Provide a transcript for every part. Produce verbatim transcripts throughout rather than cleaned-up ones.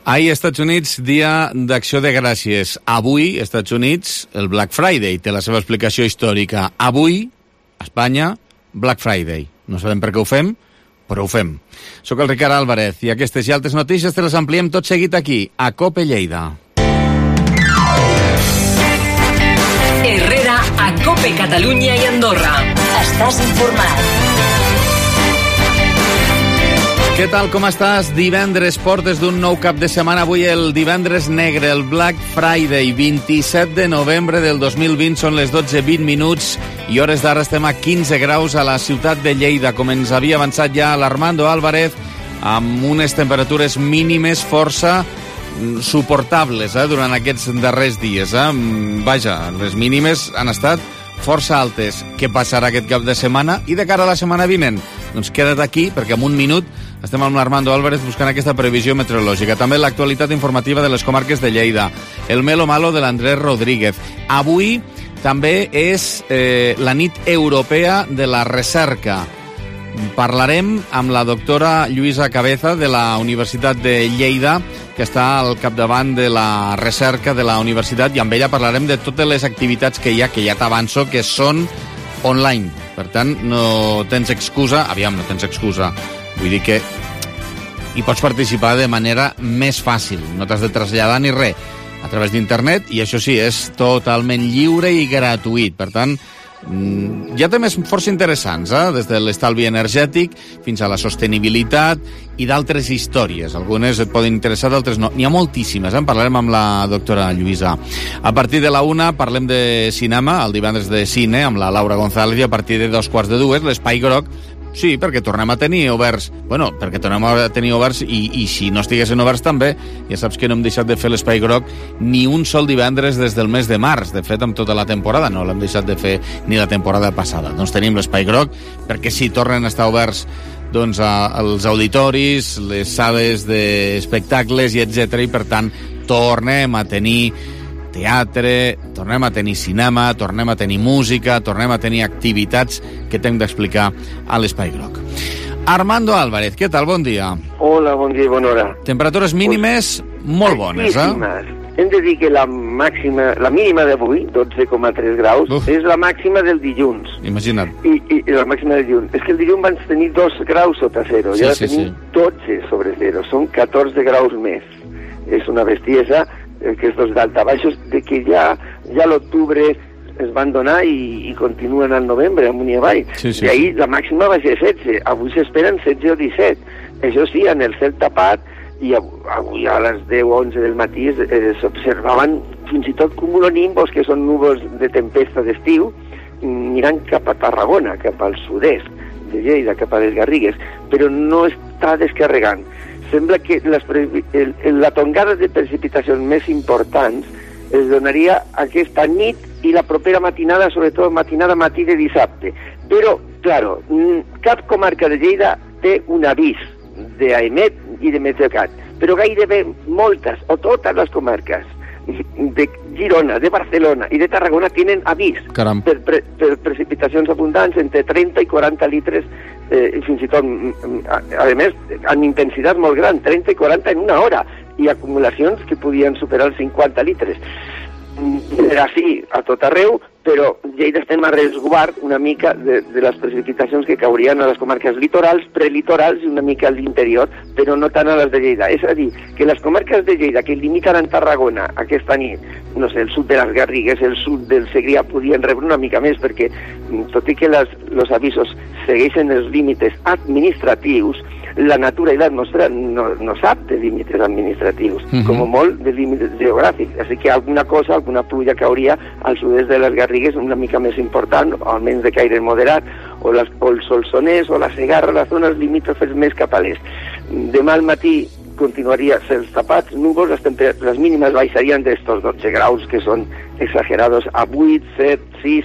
Ahir, Estats Units, dia d'acció de gràcies. Avui, Estats Units, el Black Friday té la seva explicació històrica. Avui, Espanya, Black Friday. No sabem per què ho fem, però ho fem. Soc el Ricard Álvarez i aquestes i altres notícies te les ampliem tot seguit aquí, a COPE Lleida. Herrera, a COPE Catalunya i Andorra. Estàs informat. Què tal, com estàs? Divendres, portes d'un nou cap de setmana. Avui el divendres negre, el Black Friday, vint-i-set de novembre del dos mil vint. Són les dotze vint minuts i hores d'ara estem a quinze graus a la ciutat de Lleida, com ens havia avançat ja l'Armando Álvarez, amb unes temperatures mínimes força suportables eh, durant aquests darrers dies. Eh? Vaja, les mínimes han estat força altes. Què passarà aquest cap de setmana? I de cara a la setmana vinent? Doncs queda't aquí, perquè en un minut estem amb l'Armando Álvarez buscant aquesta previsió meteorològica. També l'actualitat informativa de les comarques de Lleida. El Melo Malo de l'Andrés Rodríguez. Avui també és eh, la nit europea de la recerca. Parlarem amb la doctora Lluïsa Cabeza de la Universitat de Lleida, que està al capdavant de la recerca de la universitat, i amb ella parlarem de totes les activitats que hi ha, que ja t'avanço, que són online. Per tant, no tens excusa, aviam, no tens excusa, vull dir que hi pots participar de manera més fàcil, no t'has de traslladar ni res, a través d'internet, i això sí, és totalment lliure i gratuït. Per tant, hi ha temes força interessants, eh? Des de l'estalvi energètic fins a la sostenibilitat i d'altres històries. Algunes et poden interessar, d'altres no. N'hi ha moltíssimes, eh? En parlarem amb la doctora Lluïsa. A partir de la una parlem de cinema, el divendres de cine, amb la Laura González, i a partir de dos quarts de dues, l'Espai Groc. Sí, perquè tornem a tenir oberts, bueno, perquè tornem a tenir oberts i, i si no estiguessin oberts també, ja saps que no hem deixat de fer l'Espai Groc ni un sol divendres des del mes de març, de fet amb tota la temporada, no l'hem deixat de fer ni la temporada passada. Doncs tenim l'Espai Groc, perquè sí, tornen a estar oberts doncs, a, als auditoris, les sales d'espectacles i etcètera, i per tant tornem a tenir teatre, tornem a tenir cinema, tornem a tenir música, tornem a tenir activitats que t'hem d'explicar a l'Espai Groc. Armando Álvarez, què tal? Bon dia. Hola, bon dia i bona hora. Temperatures mínimes pues, molt bones, eh? Hem de dir que la màxima, la mínima d'avui, dotze coma tres graus, Uf. és la màxima del dilluns. Imagina't. I, i, i la màxima del dilluns. És que el dilluns van tenir dos graus sota zero, sí, i ara sí, tenim sí. dotze sobre zero, són catorze graus més. És una bestiesa, aquests daltabaixos de que ja, ja l'octubre es van donar i, i continuen al novembre amunt i avall. Sí, sí, I ahir sí. la màxima va ser setze, avui s'esperen setze o disset. Això sí, en el cel tapat, i avui a les deu o onze del matí eh, s'observaven fins i tot cumulonimbus, que són núvols de tempesta d'estiu, mirant cap a Tarragona, cap al sud-est de Lleida, cap a les Garrigues, però no està descarregant. Sembla que les, el, la tongada de precipitacions més importants es donaria aquesta nit i la propera matinada, sobretot matinada matí de dissabte. Però, claro, cap comarca de Lleida té un avís d'AEMET i de Meteocat, però gairebé moltes o totes les comarques de Girona, de Barcelona i de Tarragona tenen avís Caram. per, per, per precipitacions abundants entre trenta i quaranta litres, eh, fins i tot, a, a més, amb intensitat molt gran, trenta i quaranta en una hora, i acumulacions que podien superar els cinquanta litres. Era així a tot arreu, però Lleida estem a resguard una mica de, de les precipitacions que caurien a les comarques litorals, prelitorals i una mica a l'interior, però no tant a les de Lleida. És a dir, que les comarques de Lleida que limiten amb Tarragona aquesta nit, no sé, el sud de les Garrigues, el sud del Segrià, podien rebre una mica més, perquè tot i que els avisos segueixen els límits administratius, la natura i l'atmosfera no, no sap de límits administratius, uh-huh. com molt de límits geogràfics. Així que alguna cosa, alguna pluja cauria al sud-est de les Garrigues una mica més important, o almenys de caire moderat, o, les, o el Solsonès, o la Segarra, les zones limítrofes més cap a l'est. Demà al matí continuaria cels tapats, núvols, les, les mínimes baixarien d'estos dotze graus, que són exagerados, a vuit, set, sis,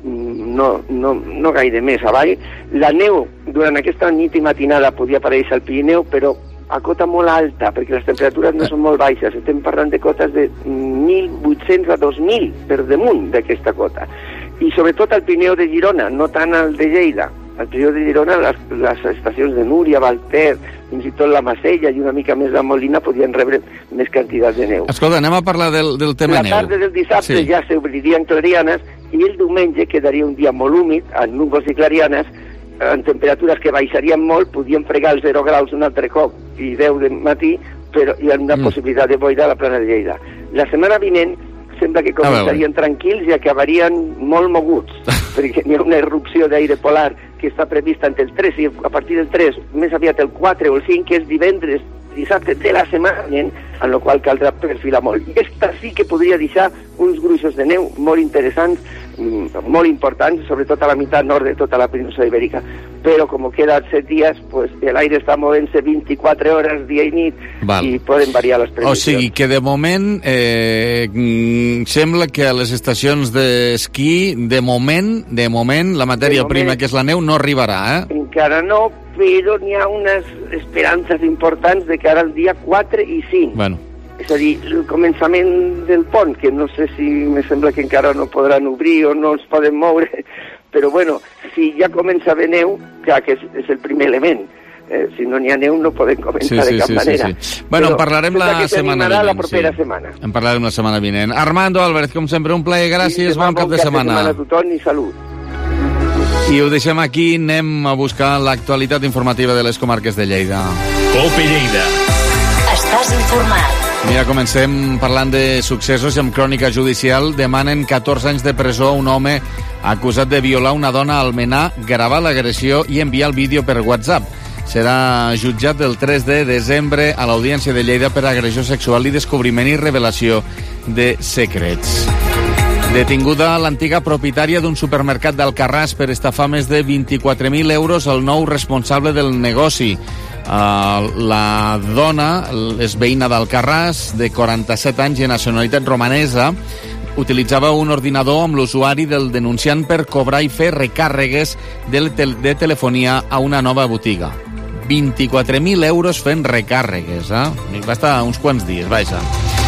no, no, no gaire més avall. La neu durant aquesta nit i matinada podia aparèixer al Pirineu, però a cota molt alta, perquè les temperatures no són molt baixes. Estem parlant de cotes de mil vuit-cents a dos mil per damunt d'aquesta cota. I sobretot al Pirineu de Girona, no tant al de Lleida. Al Pirineu de Girona, les, les estacions de Núria, Valter, fins i tot la Macella i una mica més la Molina podien rebre més quantitat de neu. Escolta, anem a parlar del, del tema la neu. La tarda del dissabte sí. ja s'obririen clarianes i el diumenge quedaria un dia molt húmid, amb núvols i clarianes, en temperatures que baixarien molt, podien fregar els zero graus un altre cop i deu de matí, però hi ha una mm. possibilitat de boira a la plana de Lleida. La setmana vinent sembla que començarien tranquils i acabarien molt moguts, perquè hi ha una erupció d'aire polar que està prevista entre el tres i a partir del tres, més aviat el quatre o el cinc, que és divendres, dissabte de la setmana, en la qual caldrà perfilar molt. I aquesta sí que podria deixar uns gruixos de neu molt interessants, molt importants, sobretot a la meitat nord de tota la península ibèrica. Però com queden set dies, pues, l'aire està movent-se vint-i-quatre hores, dia i nit, Val. i poden variar les previsions. O sigui que de moment eh, sembla que a les estacions d'esquí, de moment, de moment, la matèria moment, prima, que és la neu, no arribarà, eh? Encara no, però n'hi ha unes esperances importants de cara al dia quatre i cinc. Bueno. És a dir, el començament del pont, que no sé si me sembla que encara no podran obrir o no els poden moure, però bueno, si ja comença a haver neu, clar que és, és el primer element. Eh, si no n'hi ha neu no podem començar sí, sí, de cap sí, manera. Sí, sí. Bueno, en parlarem la setmana vinent. La propera sí. setmana. En parlarem la setmana vinent. Armando Álvarez, com sempre, un plaer. Gràcies, sí, bon cap de setmana. Bon cap de setmana a tothom i salut. I ho deixem aquí, anem a buscar l'actualitat informativa de les comarques de Lleida. Cope Lleida. Estàs informat. Mira, comencem parlant de successos i amb crònica judicial. Demanen catorze anys de presó a un home acusat de violar una dona a Almenar, gravar l'agressió i enviar el vídeo per WhatsApp. Serà jutjat el tres de desembre a l'Audiència de Lleida per agressió sexual i descobriment i revelació de secrets. Detinguda l'antiga propietària d'un supermercat d'Alcarràs per estafar més de vint-i-quatre mil euros al nou responsable del negoci. Uh, la dona és veïna d'Alcarràs, de quaranta-set anys i nacionalitat romanesa. Utilitzava un ordinador amb l'usuari del denunciant per cobrar i fer recàrregues de, tel de telefonia a una nova botiga. vint-i-quatre mil euros fent recàrregues, eh? Va estar uns quants dies, vaja.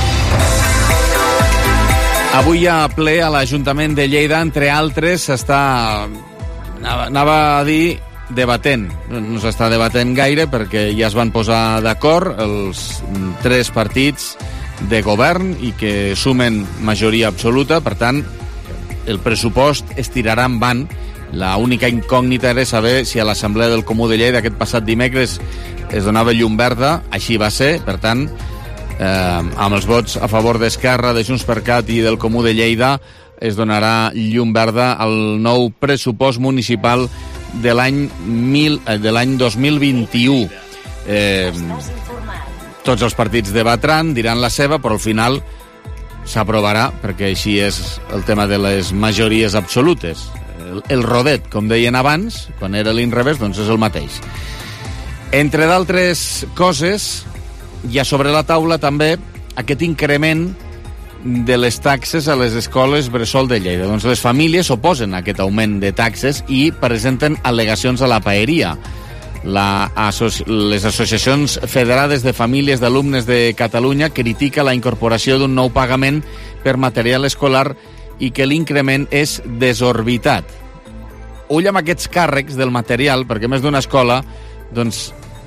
Avui hi ha ple a l'Ajuntament de Lleida, entre altres, s'està, anava a dir, debatent. No s'està debatent gaire perquè ja es van posar d'acord els tres partits de govern i que sumen majoria absoluta, per tant, el pressupost es tirarà en van. La única incògnita era saber si a l'Assemblea del Comú de Lleida aquest passat dimecres es donava llum verda, així va ser, per tant, Eh, amb els vots a favor d'Esquerra, de JxCat i del Comú de Lleida es donarà llum verda al nou pressupost municipal de l'any de l'any dos mil vint-i-u. Eh, tots els partits debatran, diran la seva, però al final s'aprovarà, perquè així és el tema de les majories absolutes. El, el rodet, com deien abans, quan era l'inrevés, doncs és el mateix. Entre d'altres coses, hi ha sobre la taula també aquest increment de les taxes a les escoles bressol de Lleida. Doncs les famílies s'oposen a aquest augment de taxes i presenten al·legacions a la paeria. La asoci... Les associacions federades de famílies d'alumnes de Catalunya critica la incorporació d'un nou pagament per material escolar i que l'increment és desorbitat. Ull amb aquests càrrecs del material, perquè més d'una escola, doncs,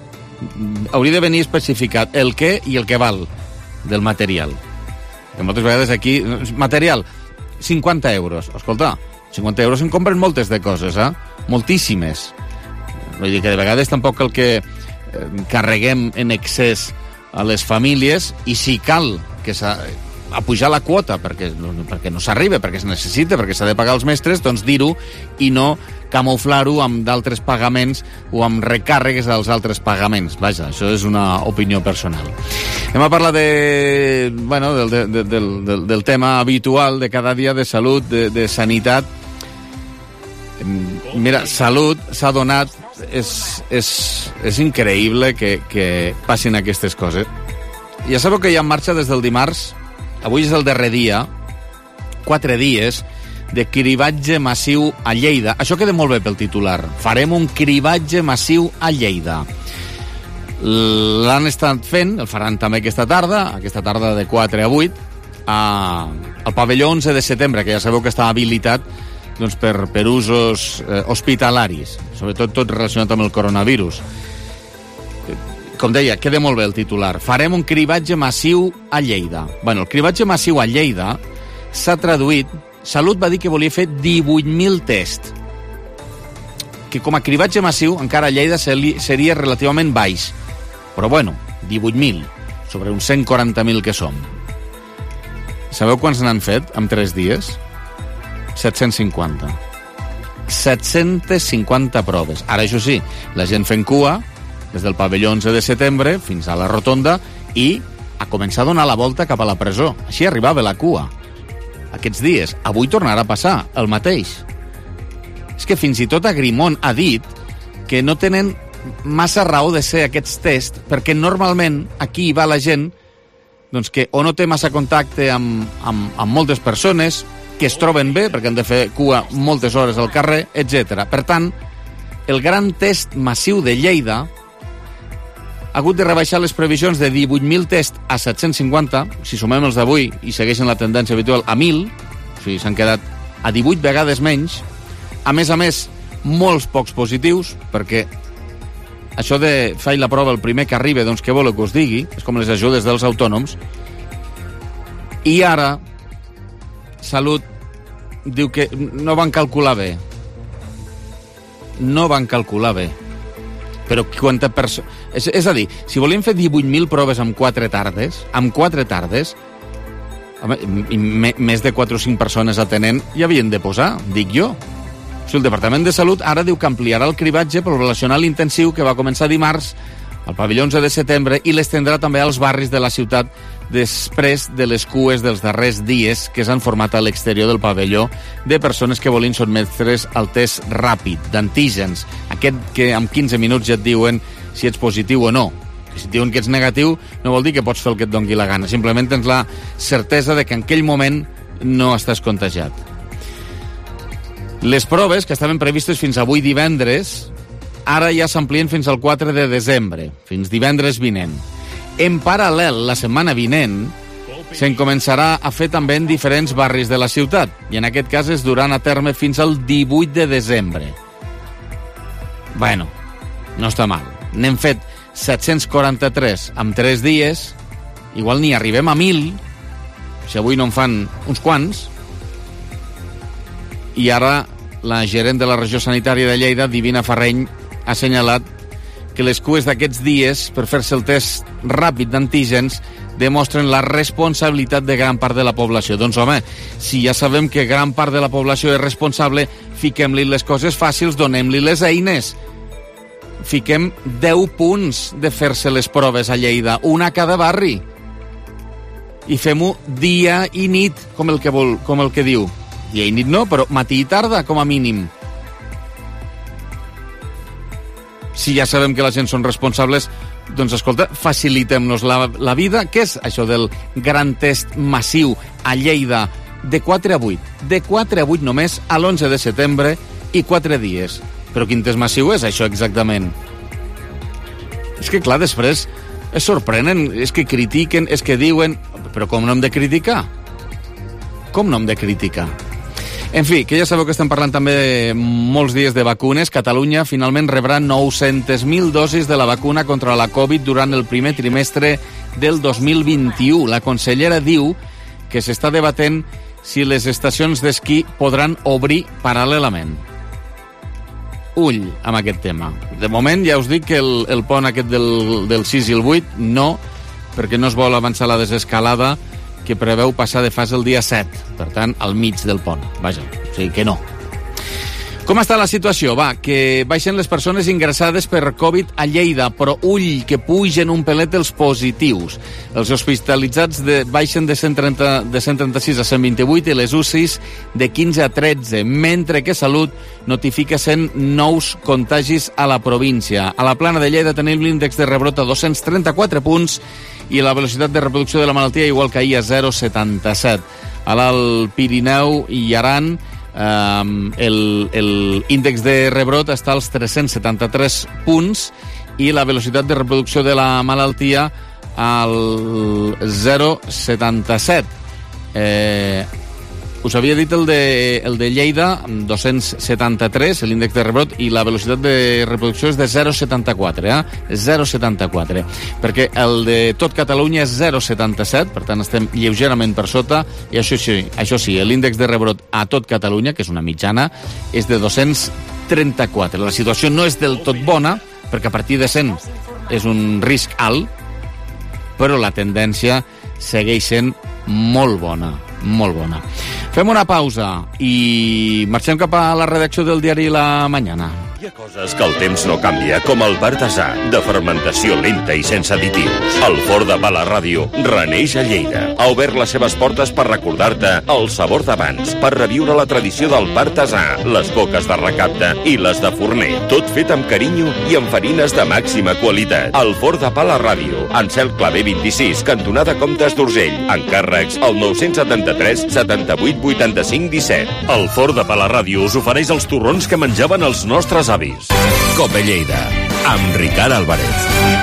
hauria de venir especificat el què i el que val del material. Que moltes vegades aquí... Material, cinquanta euros. Escolta, cinquanta euros en compren moltes de coses, eh? Moltíssimes. Vull dir que de vegades tampoc el que carreguem en excés a les famílies, i si cal que s'ha a pujar la quota perquè, perquè no s'arriba, perquè es necessita, perquè s'ha de pagar els mestres, doncs dir-ho i no camuflar-ho amb d'altres pagaments o amb recàrregues als altres pagaments. Vaja, això és una opinió personal. Anem a parlar de, bueno, del, de, del, del, del tema habitual de cada dia, de salut, de, de sanitat. Mira, salut s'ha donat, és, és, és increïble que, que passin aquestes coses. Ja sabeu que hi ha en marxa des del dimarts, avui és el darrer dia, quatre dies, de cribatge massiu a Lleida. Això queda molt bé pel titular. Farem un cribatge massiu a Lleida. L'han estat fent, el faran també aquesta tarda, aquesta tarda de quatre a vuit, a, al pavelló onze de setembre, que ja sabeu que està habilitat doncs, per, per usos eh, hospitalaris, sobretot tot relacionat amb el coronavirus. com deia, queda molt bé el titular. Farem un cribatge massiu a Lleida. Bueno, el cribatge massiu a Lleida s'ha traduït... Salut va dir que volia fer divuit mil tests. Que com a cribatge massiu, encara a Lleida seria relativament baix. Però bueno, divuit mil, sobre uns cent quaranta mil que som. Sabeu quants n'han fet en tres dies? set-cents cinquanta. set-cents cinquanta proves. Ara, això sí, la gent fent cua, des del pavelló onze de setembre fins a la rotonda, i a començar a donar la volta cap a la presó. Així arribava la cua. Aquests dies. Avui tornarà a passar el mateix. És que fins i tot Agrimon ha dit que no tenen massa raó de ser aquests tests, perquè normalment aquí va la gent doncs, que o no té massa contacte amb, amb, amb moltes persones, que es troben bé, perquè han de fer cua moltes hores al carrer, etcètera. Per tant, el gran test massiu de Lleida ha hagut de rebaixar les previsions de divuit mil tests a set-cents cinquanta, si sumem els d'avui i segueixen la tendència habitual, a mil, o sigui, s'han quedat a divuit vegades menys. A més a més, molts pocs positius, perquè això de fer la prova el primer que arribi, doncs què vol que us digui? És com les ajudes dels autònoms. I ara, Salut diu que no van calcular bé. No van calcular bé. Però quanta persona... És, és a dir, si volíem fer divuit mil proves en quatre tardes, en quatre tardes, home, més de quatre o cinc persones atenent hi havien de posar, dic jo. O sigui, el Departament de Salut ara diu que ampliarà el cribatge poblacional intensiu que va començar dimarts al pavelló onze de setembre i l'estendrà també als barris de la ciutat després de les cues dels darrers dies que s'han format a l'exterior del pavelló de persones que volien sotmetre's al test ràpid d'antígens, aquest que en quinze minuts ja et diuen si ets positiu o no. Si et diuen que ets negatiu no vol dir que pots fer el que et doni la gana, simplement tens la certesa de que en aquell moment no estàs contagiat. Les proves, que estaven previstes fins avui divendres, ara ja s'amplien fins al quatre de desembre, fins divendres vinent. En paral·lel, la setmana vinent, se'n començarà a fer també en diferents barris de la ciutat, i en aquest cas es duran a terme fins al divuit de desembre. Bueno, no està mal. N'hem fet set-cents quaranta-tres en tres dies, igual n'hi arribem a mil, si avui no en fan uns quants, i ara la gerent de la regió sanitària de Lleida, Divina Farreny, ha assenyalat que les cues d'aquests dies per fer-se el test ràpid d'antígens demostren la responsabilitat de gran part de la població. Doncs, home, si ja sabem que gran part de la població és responsable, fiquem-li les coses fàcils, donem-li les eines. Fiquem deu punts de fer-se les proves a Lleida, una a cada barri. I fem-ho dia i nit, com el que vol, com el que diu. Dia i nit no, però matí i tarda, com a mínim. Si ja sabem que la gent són responsables, doncs, escolta, facilitem-nos la, la vida. Què és això del gran test massiu a Lleida de quatre a vuit? De quatre a vuit només a l'onze de setembre i quatre dies. Però quin test massiu és això exactament? És que, clar, després es sorprenen, és que critiquen, és que diuen... Però com no hem de criticar? Com no hem de criticar? En fi, que ja sabeu que estem parlant també de molts dies de vacunes. Catalunya finalment rebrà nou-centes mil dosis de la vacuna contra la Covid durant el primer trimestre del dos mil vint-i-u. La consellera diu que s'està debatent si les estacions d'esquí podran obrir paral·lelament. Ull amb aquest tema. De moment ja us dic que el, el pont aquest del, del sis i el vuit no, perquè no es vol avançar la desescalada que preveu passar de fase el dia set, per tant, al mig del pont. Vaja, o sigui que no. Com està la situació? Va, que baixen les persones ingressades per Covid a Lleida, però ull, que pugen un pelet els positius. Els hospitalitzats de, baixen de cent trenta, de cent trenta-sis a cent vint-i-vuit i les U C Is de quinze a tretze, mentre que Salut notifica cent nous contagis a la província. A la plana de Lleida tenim l'índex de rebrot a dos-cents trenta-quatre punts i la velocitat de reproducció de la malaltia igual que ahir a zero coma setanta-set. A l'Alt Pirineu i Aran Um, el, el índex de rebrot està als tres-cents setanta-tres punts i la velocitat de reproducció de la malaltia al zero coma setanta-set. Eh, us havia dit el de, el de Lleida, dos-cents setanta-tres, l'índex de rebrot, i la velocitat de reproducció és de zero coma setanta-quatre, eh? zero coma setanta-quatre. Perquè el de tot Catalunya és zero coma setanta-set, per tant estem lleugerament per sota, i això sí, això sí, l'índex de rebrot a tot Catalunya, que és una mitjana, és de dos-cents trenta-quatre. La situació no és del tot bona, perquè a partir de cent és un risc alt, però la tendència segueix sent molt bona, molt bona. Fem una pausa i marxem cap a la redacció del diari La Mañana. Hi ha coses que el temps no canvia, com el Partasà, de fermentació lenta i sense additius. El forn de pa La Ràdio reneix a Lleida. Ha obert les seves portes per recordar-te el sabor d'abans, per reviure la tradició del Partasà, les coques de recapte i les de forner. Tot fet amb carinyo i amb farines de màxima qualitat. El forn de pa La Ràdio, Ansel Clavé vint-i-sis, cantonada Comtes d'Urgell. Encàrrecs al nou setanta-tres setanta-vuit vuitanta-cinc disset. El forn de pa La Ràdio us ofereix els torrons que menjaven els nostres avis. Cope Lleida, amb Ricard Álvarez.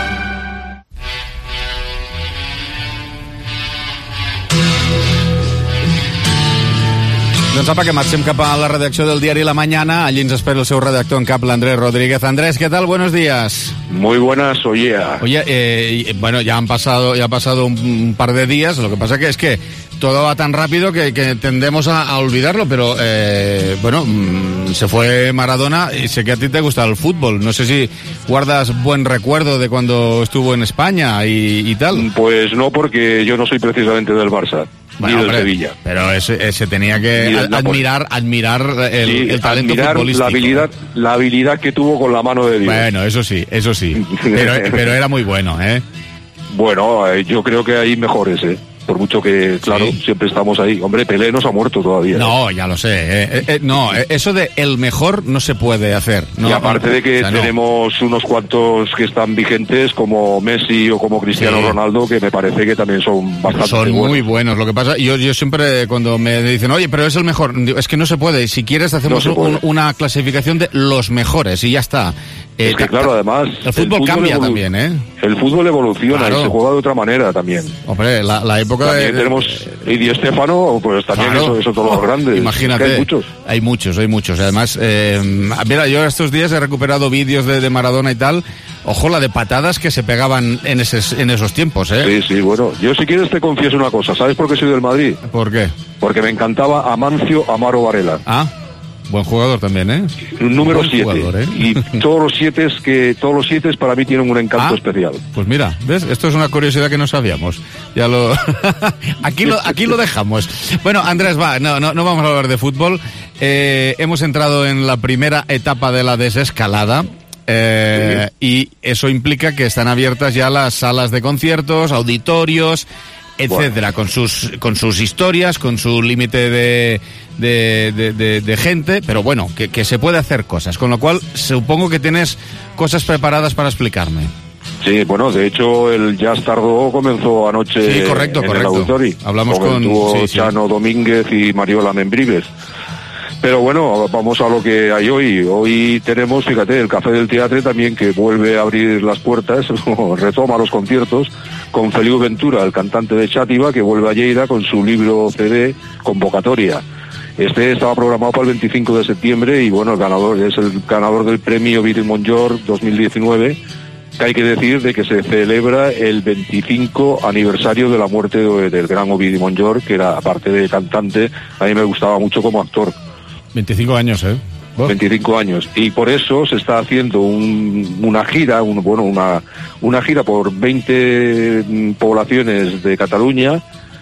Doncs apa, que marxem cap a la redacció del diari La Mañana. Allí ens espera el seu redactor en cap, l'Andrés Rodríguez. Andrés, ¿qué tal? Buenos días. Muy buenas, oye. Oye, eh, bueno, ya han pasado, ya ha pasado un, un par de días. Lo que pasa que es que todo va tan rápido que, que tendemos a, a olvidarlo, pero eh, bueno, mmm, se fue Maradona y sé que a ti te gusta el fútbol. No sé si guardas buen recuerdo de cuando estuvo en España y, y tal. Pues no, porque yo no soy precisamente del Barça. Bueno, ni del hombre, Sevilla. Pero ese, ese tenía que a, admirar admirar el, sí, el talento admirar futbolístico. La habilidad, la habilidad que tuvo con la mano de Dios. Bueno, eso sí, eso sí. Pero, pero era muy bueno, ¿eh? Bueno, eh, yo creo que hay mejores, ¿eh? Por mucho que, claro, sí, siempre estamos ahí. Hombre, Pelé no se ha muerto todavía. No, ya lo sé. Eh, eh, no, eso de el mejor no se puede hacer. No, y aparte de que, o sea, tenemos no. unos cuantos que están vigentes, como Messi o como Cristiano sí. Ronaldo, que me parece que también son bastante son buenos. Son muy buenos. Lo que pasa, yo, yo siempre cuando me dicen, oye, pero es el mejor, es que no se puede. Si quieres hacemos no un, una clasificación de los mejores y ya está. Eh, es que claro, además el fútbol, el fútbol cambia evolu- también, ¿eh? El fútbol evoluciona, claro, y se juega de otra manera también. Hombre, la, la época también de... tenemos y Di Stéfano, pues también claro, eso, eso todos los grandes. Imagínate, hay muchos. Hay muchos, hay muchos. Además, eh, mira, yo estos días he recuperado vídeos de, de Maradona y tal. Ojo, la de patadas que se pegaban en, ese, en esos tiempos, ¿eh? Sí, sí, bueno. Yo si quieres te confieso una cosa. ¿Sabes por qué soy del Madrid? ¿Por qué? Porque me encantaba Amancio Amaro Varela. Ah. Buen jugador también, ¿eh? Número siete. ¿eh? Y todos los siete que todos los siete para mí tienen un encanto ah, especial. Pues mira, ¿ves? Esto es una curiosidad que no sabíamos. Ya lo aquí lo aquí lo dejamos. Bueno, Andrés, va, no no no vamos a hablar de fútbol. Eh, hemos entrado en la primera etapa de la desescalada. Eh, sí. Y eso implica que están abiertas ya las salas de conciertos, auditorios, etcétera, bueno, con sus con sus historias, con su límite de de, de, de de gente, pero bueno, que, que se puede hacer cosas, con lo cual supongo que tienes cosas preparadas para explicarme. Sí, bueno, de hecho el Jazz Tardó comenzó anoche sí, correcto, en correcto. el auditorio. Hablamos con sí, Chano sí. Domínguez y Mariola Membrives. Pero bueno, vamos a lo que hay hoy. Hoy tenemos, fíjate, el Café del Teatre también, que vuelve a abrir las puertas, retoma los conciertos, con Feliu Ventura, el cantante de Xàtiva, que vuelve a Lleida con su libro C D, Convocatoria. Este estaba programado para el veinticinco de septiembre y bueno, el ganador es el ganador del premio Ovidi Montllor dos mil diecinueve, que hay que decir de que se celebra el veinticinco aniversario de la muerte de, del gran Ovidi Montllor, que era, aparte de cantante, a mí me gustaba mucho como actor. veinticinco años, ¿eh? Oh. veinticinco años. Y por eso se está haciendo un, una gira, un, bueno, una, una gira por veinte poblaciones de Cataluña,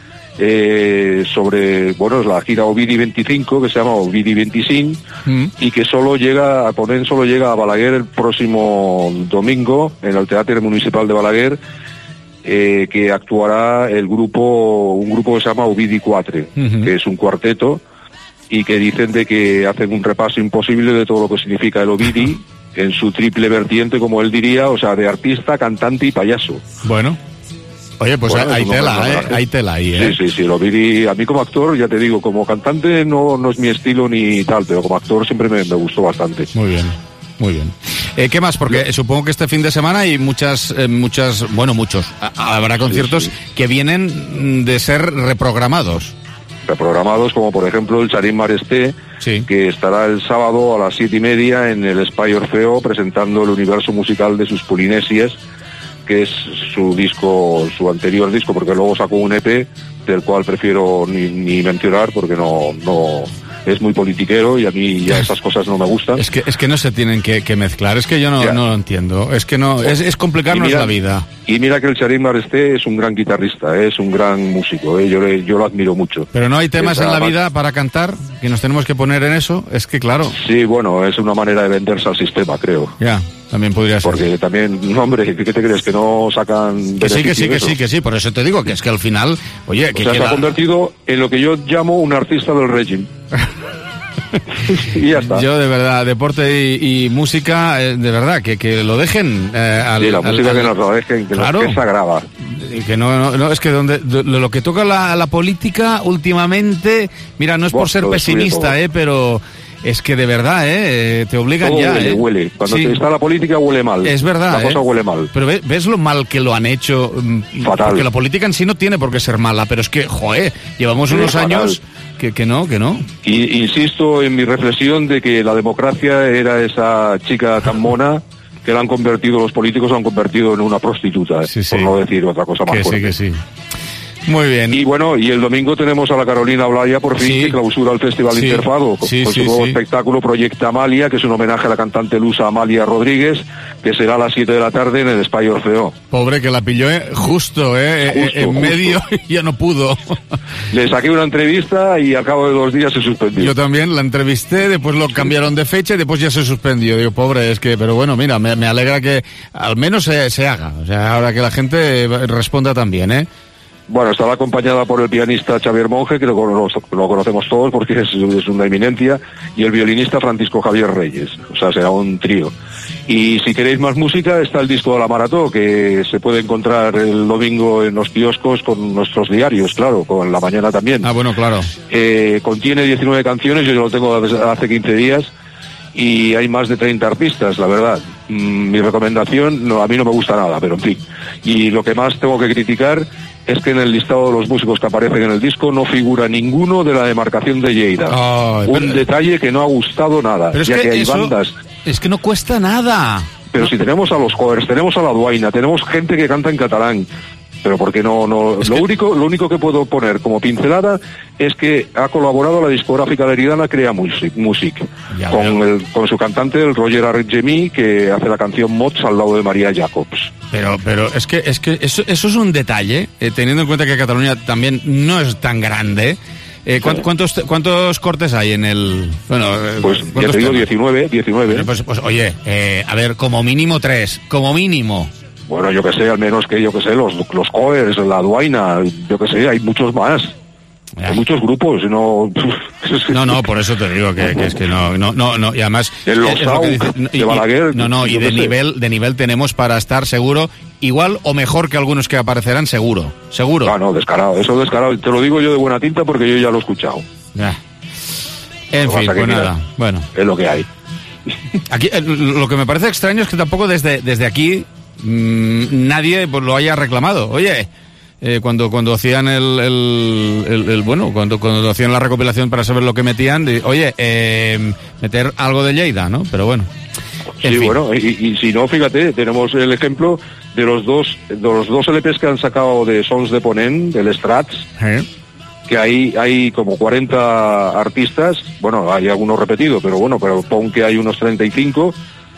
eh, sobre, bueno, es la gira Ovidi veinticinco, que se llama Ovidi veinticinco, mm. y que solo llega, a Ponent solo llega a Balaguer el próximo domingo, en el Teatre Municipal de Balaguer, eh, que actuará el grupo, un grupo que se llama Ovidi cuatro, mm-hmm. que es un cuarteto, y que dicen de que hacen un repaso imposible de todo lo que significa el Ovidi en su triple vertiente, como él diría, o sea, de artista, cantante y payaso. Bueno, oye, pues bueno, hay tela, ¿eh? Hay tela ahí, ¿eh? Sí, sí, sí, el Ovidi, a mí como actor, ya te digo, como cantante no, no es mi estilo ni tal, pero como actor siempre me, me gustó bastante. Muy bien. Muy bien. Eh, ¿Qué más? Porque sí. supongo que este fin de semana hay muchas, eh, muchas, bueno, muchos, habrá conciertos sí, sí. que vienen de ser reprogramados. reprogramados, como por ejemplo el Charín Maresté, sí, que estará el sábado a las siete y media en el Espai Orfeo presentando el universo musical de sus Polinesias, que es su disco, su anterior disco, porque luego sacó un E P del cual prefiero ni, ni mencionar porque no, no es muy politiquero y a mí ya esas cosas no me gustan. Es que es que no se tienen que, que mezclar, es que yo no, no lo entiendo, es que no, es, es complicarnos mira, la vida. Y mira que el Charín Maresté es un gran guitarrista, es un gran músico, ¿eh? yo, yo lo admiro mucho. Pero no hay temas es en la más... vida para cantar, que nos tenemos que poner en eso, es que claro. Sí, bueno, es una manera de venderse al sistema, creo. Ya. También podría ser. Porque también, no, hombre, ¿qué te crees? ¿Que no sacan que sí, que sí, que sí, que sí, por eso te digo que es que al final, oye... Que o sea, queda... se ha convertido en lo que yo llamo un artista del régimen. Y ya está. Yo, de verdad, deporte y, y música, eh, de verdad, que, que lo dejen eh, al... Sí, la música al, que nos lo dejen, que, claro, nos, que es sagrada. Que no, no, no, es que donde de, lo que toca la, la política últimamente, mira, no es por ser pesimista, eh, pero... Es que de verdad, ¿eh? Te obligan todo ya, huele, ¿eh? huele. Cuando sí. está la política huele mal. Es verdad, La cosa ¿eh? huele mal. Pero ves, ves lo mal que lo han hecho. Fatal. Porque la política en sí no tiene por qué ser mala, pero es que, joder, llevamos sí, unos fatal. años que, que no, que no. Y insisto en mi reflexión de que la democracia era esa chica tan mona que la han convertido, los políticos la han convertido en una prostituta, sí, sí. por no decir otra cosa más que fuerte. Sí, que sí. Muy bien. Y bueno, y el domingo tenemos a la Carolina Blaya por fin, sí, que clausura el Festival sí, Interfado con, sí, con su sí, nuevo sí. espectáculo Proyecta Amalia, que es un homenaje a la cantante lusa Amalia Rodríguez, que será a las siete de la tarde en el Espai Orfeo. Pobre, que la pilló eh, justo, ¿eh? Justo, en justo. medio y ya no pudo. Le saqué una entrevista y al cabo de dos días se suspendió. Yo también la entrevisté, después lo cambiaron de fecha y después ya se suspendió. Digo, pobre, es que, pero bueno, mira, me, me alegra que al menos se, se haga. O sea, ahora que la gente responda también, ¿eh? Bueno, estará acompañada por el pianista Xavier Monge, que lo, lo, lo conocemos todos porque es, es una eminencia, y el violinista Francisco Javier Reyes. O sea, será un trío. Y si queréis más música, está el disco de la Marató, que se puede encontrar el domingo en los kioscos con nuestros diarios, claro, con La Mañana también. Ah, bueno, claro. Eh, contiene diecinueve canciones, yo lo tengo desde hace quince días, y hay más de treinta artistas, la verdad. Mm, mi recomendación, no, a mí no me gusta nada, pero en fin. Y lo que más tengo que criticar es que en el listado de los músicos que aparecen en el disco no figura ninguno de la demarcación de Lleida. Oh, un pero... detalle que no ha gustado nada, pero es ya que, que hay eso... bandas... Es que no cuesta nada. Pero no. Si tenemos a los covers, tenemos a la Duaina, tenemos gente que canta en catalán... Pero porque no, no, es lo que... único, lo único que puedo poner como pincelada es que ha colaborado la discográfica leridana Crea Music, Music con, el, con su cantante, el Roger Argemí, que hace la canción Mots al lado de María Jacobs. Pero, pero es que, es que eso, eso es un detalle, eh, teniendo en cuenta que Cataluña también no es tan grande. Eh, ¿cuántos, cuántos, ¿Cuántos cortes hay en el...? Bueno, pues ya te digo, diecinueve, diecinueve. Pues, pues oye, eh, a ver, como mínimo tres, como mínimo. Bueno, yo que sé, al menos que yo que sé, los, los covers, la Duaina, yo que sé, hay muchos más. Ay. Hay muchos grupos, no... No, no, por eso te digo que, que es que no, no, no, no, y además... El Los Sau, de Balaguer... No, no, y de nivel, de nivel tenemos para estar seguro, igual o mejor que algunos que aparecerán, seguro, seguro. Ah, no, descarado, eso descarado, te lo digo yo de buena tinta porque yo ya lo he escuchado. Ya. En lo fin, pues mira, nada, bueno. Es lo que hay. Aquí, lo que me parece extraño es que tampoco desde, desde aquí... Mmm, nadie pues, lo haya reclamado. Oye, eh, cuando cuando hacían el, el, el, el bueno, cuando cuando hacían la recopilación para saber lo que metían, de, oye, eh, meter algo de Lleida, ¿no? Pero bueno. Sí, fin. Bueno, y, y si no, fíjate, tenemos el ejemplo de los dos de los dos L Pes que han sacado de Sons de Ponent, del Strats. ¿Eh? Que hay, hay como cuarenta artistas, bueno, hay algunos repetidos, pero bueno, pero pon que hay unos treinta y cinco.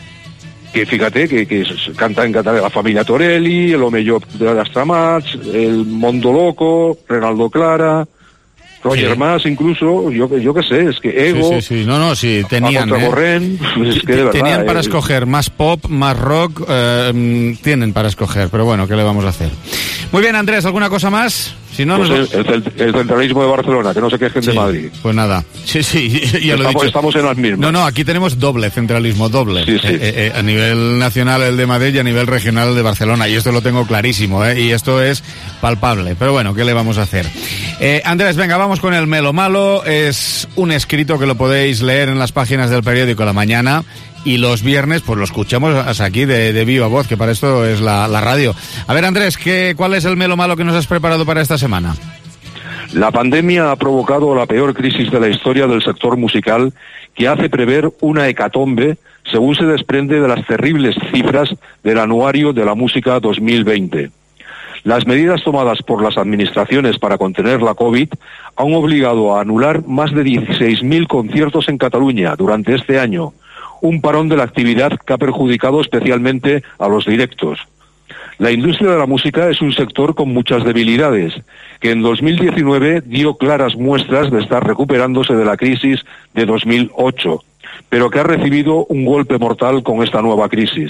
Que fíjate que, que canta en catalán la familia Torelli, el Omellop de las Tramats, el Mondo Loco, Renaldo Clara, Roger sí. Mas incluso, yo yo qué sé, es que Ego, sí, sí, sí. no, no, sí, tenían, ¿eh? Es que de verdad, tenían para eh. escoger más pop, más rock, eh, tienen para escoger, pero bueno, ¿qué le vamos a hacer? Muy bien, Andrés, ¿alguna cosa más? Si no, pues nos... el, el, el centralismo de Barcelona, que no se quejen sí, de Madrid. Pues nada, sí, sí, ya estamos, lo he dicho. Estamos en las mismas. No, no, aquí tenemos doble centralismo, doble. Sí, sí. Eh, eh, a nivel nacional el de Madrid y a nivel regional el de Barcelona, y esto lo tengo clarísimo, ¿eh? Y esto es palpable. Pero bueno, ¿qué le vamos a hacer? Eh, Andrés, venga, vamos con el Melo Malo. Es un escrito que lo podéis leer en las páginas del periódico La Mañana. Y los viernes, pues lo escuchamos aquí de, de viva voz, que para esto es la, la radio. A ver, Andrés, ¿qué, ¿cuál es el Melo Malo que nos has preparado para esta semana? La pandemia ha provocado la peor crisis de la historia del sector musical, que hace prever una hecatombe, según se desprende de las terribles cifras del Anuario de la Música dos mil veinte. Las medidas tomadas por las administraciones para contener la COVID han obligado a anular más de dieciséis mil conciertos en Cataluña durante este año, un parón de la actividad que ha perjudicado especialmente a los directos. La industria de la música es un sector con muchas debilidades, que en dos mil diecinueve dio claras muestras de estar recuperándose de la crisis de dos mil ocho, pero que ha recibido un golpe mortal con esta nueva crisis.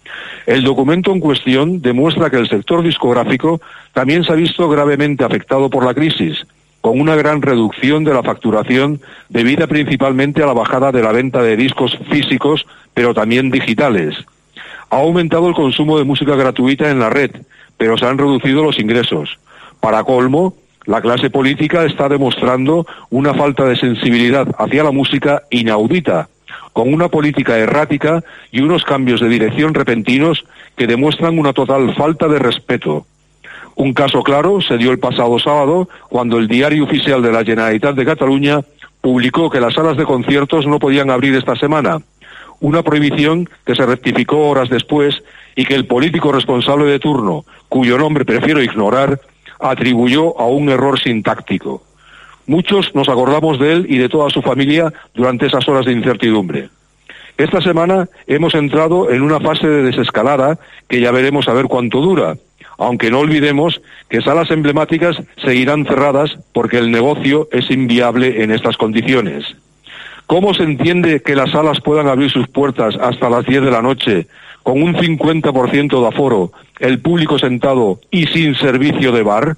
El documento en cuestión demuestra que el sector discográfico también se ha visto gravemente afectado por la crisis, con una gran reducción de la facturación debida principalmente a la bajada de la venta de discos físicos, pero también digitales. Ha aumentado el consumo de música gratuita en la red, pero se han reducido los ingresos. Para colmo, la clase política está demostrando una falta de sensibilidad hacia la música inaudita, con una política errática y unos cambios de dirección repentinos que demuestran una total falta de respeto. Un caso claro se dio el pasado sábado, cuando el Diario Oficial de la Generalitat de Cataluña publicó que las salas de conciertos no podían abrir esta semana, una prohibición que se rectificó horas después y que el político responsable de turno, cuyo nombre prefiero ignorar, atribuyó a un error sintáctico. Muchos nos acordamos de él y de toda su familia durante esas horas de incertidumbre. Esta semana hemos entrado en una fase de desescalada que ya veremos a ver cuánto dura, aunque no olvidemos que salas emblemáticas seguirán cerradas porque el negocio es inviable en estas condiciones. ¿Cómo se entiende que las salas puedan abrir sus puertas hasta las diez de la noche con un cincuenta por ciento de aforo, el público sentado y sin servicio de bar?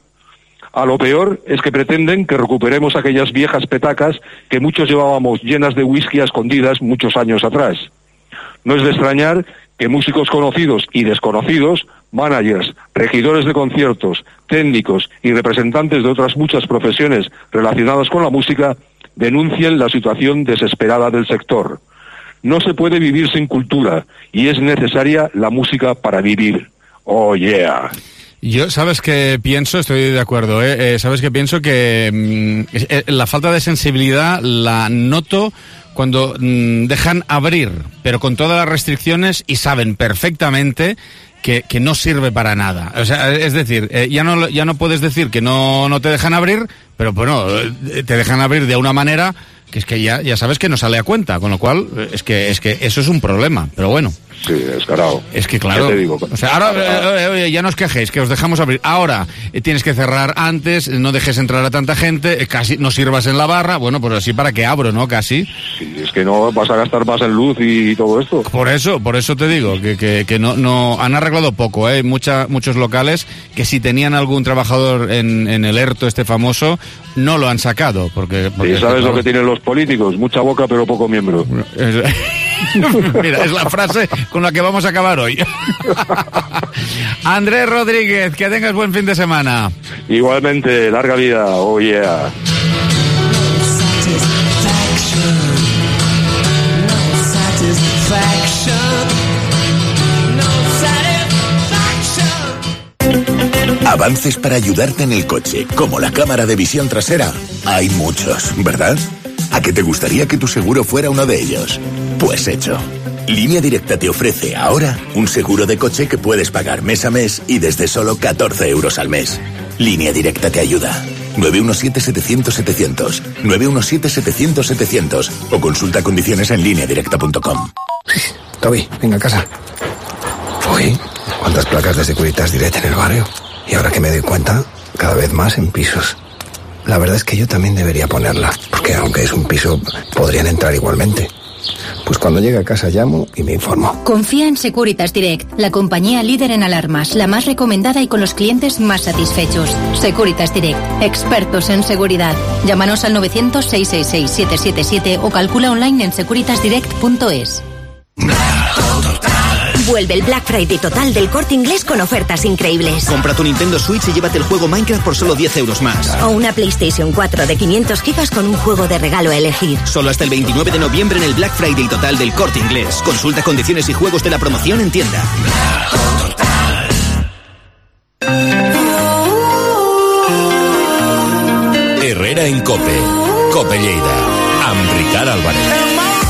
A lo peor es que pretenden que recuperemos aquellas viejas petacas que muchos llevábamos llenas de whisky a escondidas muchos años atrás. No es de extrañar que músicos conocidos y desconocidos, managers, regidores de conciertos, técnicos y representantes de otras muchas profesiones relacionadas con la música denuncien la situación desesperada del sector. No se puede vivir sin cultura y es necesaria la música para vivir. Oh yeah. Yo, ¿sabes qué pienso? Estoy de acuerdo, ¿eh? eh ¿Sabes qué pienso? Que mmm, eh, la falta de sensibilidad la noto cuando mmm, dejan abrir, pero con todas las restricciones, y saben perfectamente que, que no sirve para nada. O sea, es decir, eh, ya no ya no puedes decir que no, no te dejan abrir, pero bueno, eh, te dejan abrir de una manera que es que ya, ya sabes que no sale a cuenta, con lo cual es que es que eso es un problema, pero bueno. Sí, descarado. Es que claro, te digo? O sea, ahora eh, eh, ya no os quejéis, que os dejamos abrir. Ahora eh, tienes que cerrar antes, no dejes entrar a tanta gente, eh, casi no sirvas en la barra. Bueno, pues así para qué abro, ¿no? Casi. Sí, es que no vas a gastar más en luz y todo esto. Por eso, por eso te digo que, que, que no, no han arreglado poco, ¿eh? Mucha, muchos locales que si tenían algún trabajador en, en el ERTO este famoso, no lo han sacado, porque. porque ¿Y sabes lo que tienen los políticos? Mucha boca pero poco miembro. Mira, es la frase con la que vamos a acabar hoy. Andrés Rodríguez, que tengas buen fin de semana. Igualmente, larga vida, oh yeah. Avances para ayudarte en el coche, como la cámara de visión trasera. Hay muchos, ¿verdad? ¿A qué te gustaría que tu seguro fuera uno de ellos? Pues hecho. Línea Directa te ofrece ahora un seguro de coche que puedes pagar mes a mes y desde solo catorce euros al mes. Línea Directa te ayuda. nueve uno siete, setecientos, setecientos. nueve uno siete, setecientos, setecientos. O consulta condiciones en línea directa punto com. Toby, venga a casa. Uy, ¿cuántas placas de Securitas Direct en el barrio? Y ahora que me doy cuenta, cada vez más en pisos. La verdad es que yo también debería ponerla, porque aunque es un piso, podrían entrar igualmente. Pues cuando llegue a casa llamo y me informo. Confía en Securitas Direct, la compañía líder en alarmas, la más recomendada y con los clientes más satisfechos. Securitas Direct, expertos en seguridad. Llámanos al novecientos, seiscientos sesenta y seis, setecientos setenta y siete o calcula online en securitas direct punto es. Vuelve el Black Friday total del Corte Inglés con ofertas increíbles. Compra tu Nintendo Switch y llévate el juego Minecraft por solo diez euros más. O una PlayStation cuatro de quinientos gigas con un juego de regalo a elegir. Solo hasta el veintinueve de noviembre en el Black Friday total del Corte Inglés. Consulta condiciones y juegos de la promoción en tienda. Herrera en COPE. COPE Lleida, amb Ricard Álvarez.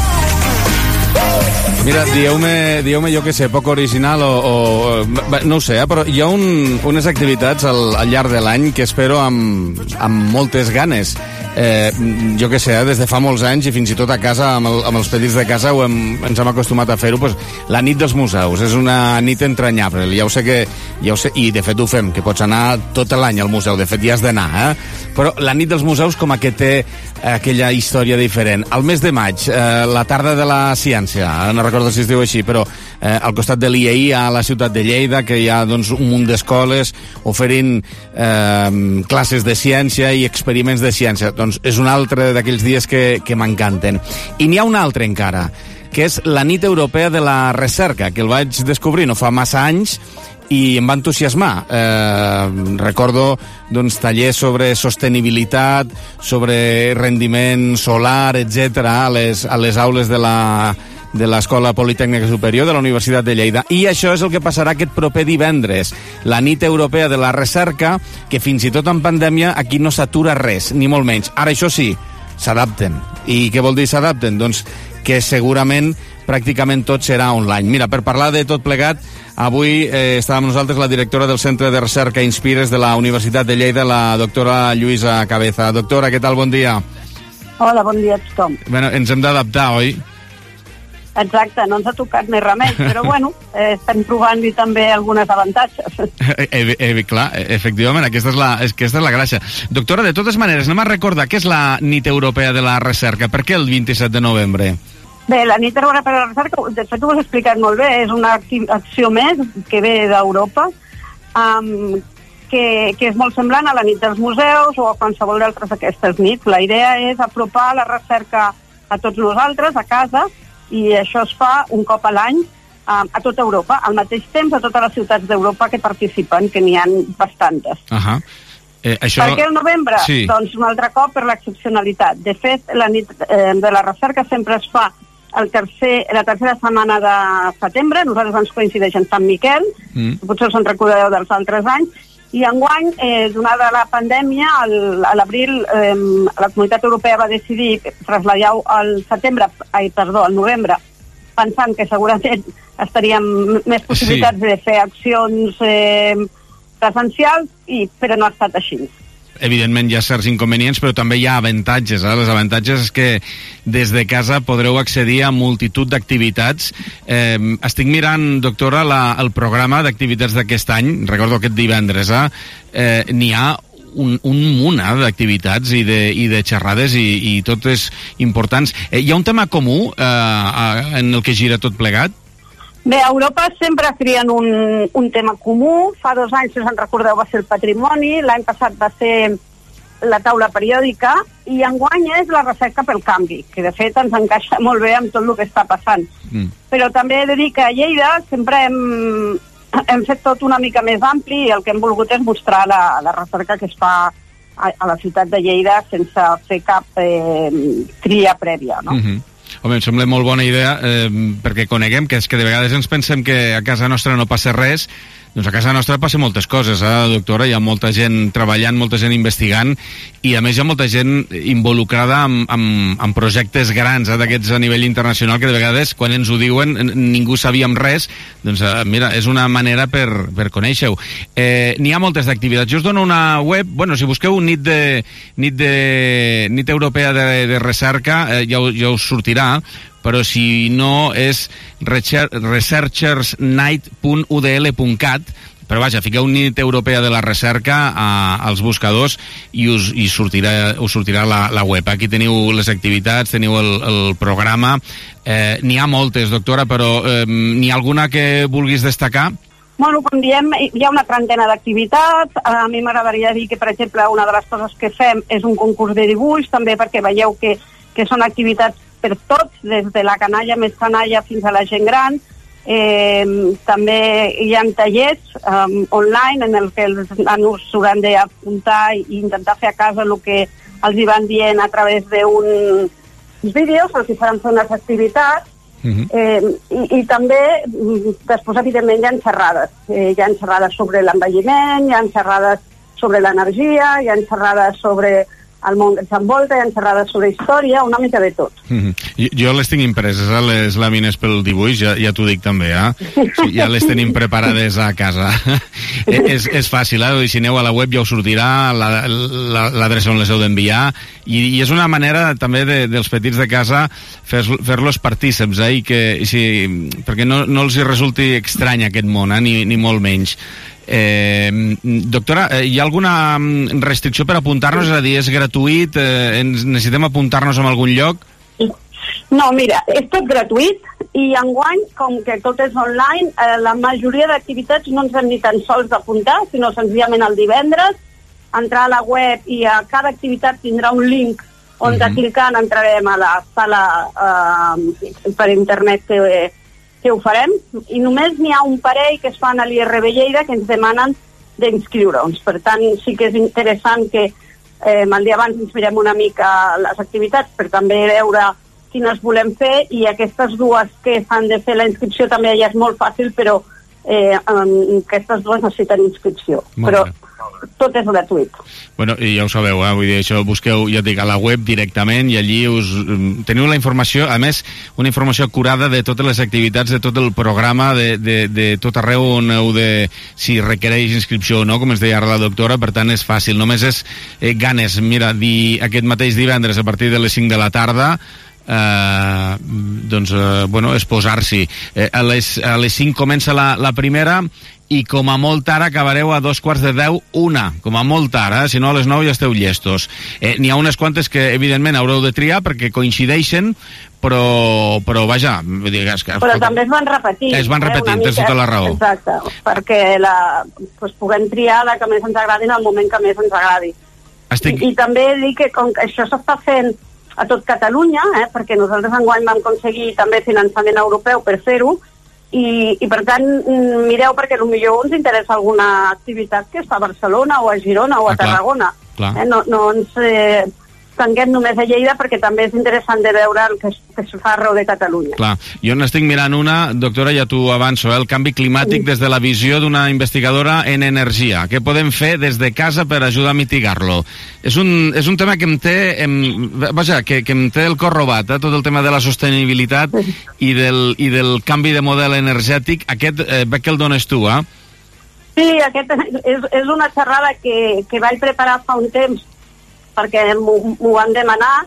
Mira, dieu-me, dieu-me jo que sé, poc original o, o... no ho sé, eh, però hi ha un, unes activitats al, al llarg de l'any que espero amb, amb moltes ganes. Eh, jo que sé, eh, des de fa molts anys i fins i tot a casa, amb, el, amb els petits de casa ho hem, ens hem acostumat a fer-ho, pues, la nit dels museus. És una nit entranyable. Ja ho sé que... Ja ho sé, i de fet ho fem, que pots anar tot l'any al museu. De fet, hi has d'anar, eh? Però la nit dels museus com a que té aquella història diferent. Al mes de maig, eh, la tarda de la ciència, no recordo si es diu així, però eh, al costat de l'I A I, a la ciutat de Lleida, que hi ha doncs, un munt d'escoles oferint eh, classes de ciència i experiments de ciència. Doncs és un altre d'aquells dies que, que m'encanten. I n'hi ha un altre encara, que és la nit europea de la recerca, que el vaig descobrir no fa massa anys i em va entusiasmar. Eh, recordo doncs, tallers sobre sostenibilitat, sobre rendiment solar, etcètera, a les, a les aules de la de l'Escola Politècnica Superior de la Universitat de Lleida. I això és el que passarà aquest proper divendres, la nit europea de la recerca, que fins i tot en pandèmia aquí no s'atura res, ni molt menys. Ara, això sí, s'adapten. I què vol dir s'adapten? Doncs que segurament pràcticament tot serà online. Mira, per parlar de tot plegat, avui eh, estava amb nosaltres la directora del Centre de Recerca Inspires de la Universitat de Lleida, la doctora Lluïsa Cabeza. Doctora, què tal? Bon dia. Hola, bon dia a tothom. Bueno, ens hem d'adaptar, oi? Exacte, no ens ha tocat més remei, però bueno, eh, estem trobant-hi també algunes avantatges. Eh, eh, eh, clar, efectivament, aquesta és, la, aquesta és la gràcia. Doctora, de totes maneres, anem a recordar què és la nit europea de la recerca. Per què el vint-i-set de novembre? Bé, la nit europea de la recerca, de fet ho has explicat molt bé, és una acció més que ve d'Europa, um, que, que és molt semblant a la nit dels museus o a qualsevol d'altres d'aquestes nits. La idea és apropar la recerca a tots nosaltres, a casa, i això es fa un cop a l'any um, a tota Europa, al mateix temps a totes les ciutats d'Europa que participen, que n'hi ha bastantes. Uh -huh. eh, això... Per què el novembre? Sí. Doncs un altre cop per l'excepcionalitat. De fet, la nit eh, de la recerca sempre es fa el tercer, la tercera setmana de setembre. Nosaltres ens coincideix en Sant Miquel, mm. potser us en recordeu dels altres anys, i enguany, eh, donada la pandèmia, el, a l'abril eh, la Comunitat Europea va decidir traslladar-ho al setembre, ai, perdó, al novembre, pensant que segurament estaríem més possibilitats sí. de fer accions eh, presencials, i, però no ha estat així. Evidentment hi ha certs inconvenients, però també hi ha avantatges. Eh? Les avantatges és que des de casa podreu accedir a multitud d'activitats. Eh, estic mirant, doctora, la, el programa d'activitats d'aquest any, recordo aquest divendres, eh? Eh, n'hi ha un, un munt eh, d'activitats i, de, i de xerrades i, i totes importants. Eh, hi ha un tema comú eh, en el que gira tot plegat? Bé, a Europa sempre crien un, un tema comú. Fa dos anys, si us en recordeu, va ser el patrimoni, l'any passat va ser la taula periòdica, i enguany és la recerca pel canvi, que de fet ens encaixa molt bé amb tot el que està passant. Mm. Però també he de dir que a Lleida sempre hem, hem fet tot una mica més ampli, i el que hem volgut és mostrar la, la recerca que es fa a, a la ciutat de Lleida sense fer cap eh, tria prèvia, no? Mm-hmm. Home, em sembla molt bona idea, eh, perquè coneguem que és que de vegades ens pensem que a casa nostra no passa res. Doncs a casa nostra passa moltes coses, eh, doctora? Hi ha molta gent treballant, molta gent investigant, i a més hi ha molta gent involucrada en, en, en projectes grans, eh, d'aquests a nivell internacional, que de vegades, quan ens ho diuen, ningú sabíem res. Doncs eh, mira, és una manera per, per conèixer-ho. Eh, n'hi ha moltes d'activitats. Jo us dono una web, bueno, si busqueu nit de nit, de, nit europea de, de recerca, eh, ja, ja us sortirà, però si no és researchers night punt u de ele punt cat, però vaja, fiqueu nit europea de la recerca a, als buscadors i us, i sortirà, us sortirà la, la web. Aquí teniu les activitats, teniu el, el programa. Eh, n'hi ha moltes, doctora, però eh, n'hi ha alguna que vulguis destacar? Bueno, com diem, hi ha una trentena d'activitats. A mi m'agradaria dir que, per exemple, una de les coses que fem és un concurs de dibuix, també perquè veieu que, que són activitats per tots, des de la canalla més canalla fins a la gent gran. Eh, també hi ha tallers um, online en el que els nanos s'hauran d'apuntar i intentar fer a casa el que els hi van dient a través d'uns vídeos, els hi faran fer unes activitats. Uh-huh. eh, i, i també després evidentment hi ha xerrades eh, hi ha xerrades sobre l'envelliment, hi ha xerrades sobre l'energia, hi ha xerrades sobre el món que ens envolta, hi ha xerrades sobre història, una mica de tot. Mm-hmm. Jo, jo les tinc impreses, eh, les làmines pel dibuix, ja, ja t'ho dic també, eh? Sí, ja les tenim preparades a casa. és, és fàcil, eh? Si aneu a la web ja us sortirà l'adreça on les heu d'enviar, i, i és una manera també de, dels petits de casa fer, fer-los partíceps, eh? I que, i si, perquè no, no els hi resulti estrany aquest món, eh? ni, ni molt menys. Eh, doctora, hi ha alguna restricció per apuntar-nos? És a dir, és gratuït? Eh, ens necessitem apuntar-nos en algun lloc? No, mira, és tot gratuït i enguany, com que tot és online, eh, la majoria d'activitats no ens hem ni tan sols d'apuntar, sinó senzillament el divendres, entrar a la web i a cada activitat tindrà un link on uh-huh. clicant entrarem a la sala eh, per internet que que ho farem, i només n'hi ha un parell que es fan a l'I R B Lleida que ens demanen d'inscriure'ns. Per tant, sí que és interessant que eh, el dia abans ens mirem una mica les activitats per també veure quines volem fer, i aquestes dues que s'han de fer la inscripció també ja és molt fàcil, però eh, aquestes dues necessiten inscripció. Molt però bé. Tot és gratuït. Bueno, i ja ho sabeu, eh? Vull dir, això busqueu, ja et dic, a la web directament, i allí us teniu la informació, a més, una informació acurada de totes les activitats, de tot el programa, de, de, de tot arreu on heu de, si requereix inscripció o no, com ens deia ara la doctora. Per tant, és fàcil, només és eh, ganes. Mira, di, aquest mateix divendres a partir de les cinc de la tarda, eh, doncs, eh, bueno, és posar-s'hi. Eh, a, les, a les cinc comença la, la primera, i com a molt tard acabareu a dos quarts de deu, una, com a molt tard, eh? Si no a les nou ja esteu llestos. Eh, N'hi ha unes quantes que evidentment haureu de triar perquè coincideixen, però, però vaja... Digues, que, però també es van repetint. Es van repetint, eh, tens tota la raó. Exacte, perquè la, pues, puguem triar la que més ens agradi en el moment que més ens agradi. Estic... I, I també dir que com que això s'està fent a tot Catalunya, eh, perquè nosaltres enguany vam aconseguir també finançament europeu per fer-ho, I, i per tant mireu, perquè potser ens interessa alguna activitat que està a Barcelona o a Girona o a ah, Tarragona. Clar, clar. Eh, no, no ens eh, tanquem només a Lleida, perquè també és interessant de veure el que es, que es fa arreu de Catalunya. Clar, jo n'estic mirant una, doctora, ja t'ho avanço, eh, el canvi climàtic sí. des de la visió d'una investigadora en energia. Què podem fer des de casa per ajudar a mitigar-lo? És un, és un tema que em té, em, vaja, que, que em té el cor robat, eh, tot el tema de la sostenibilitat sí. i, del, i del canvi de model energètic. Aquest, eh, veig que el dones tu, eh? Sí, aquest és, és una xerrada que, que vaig preparar fa un temps perquè m'ho van demanar,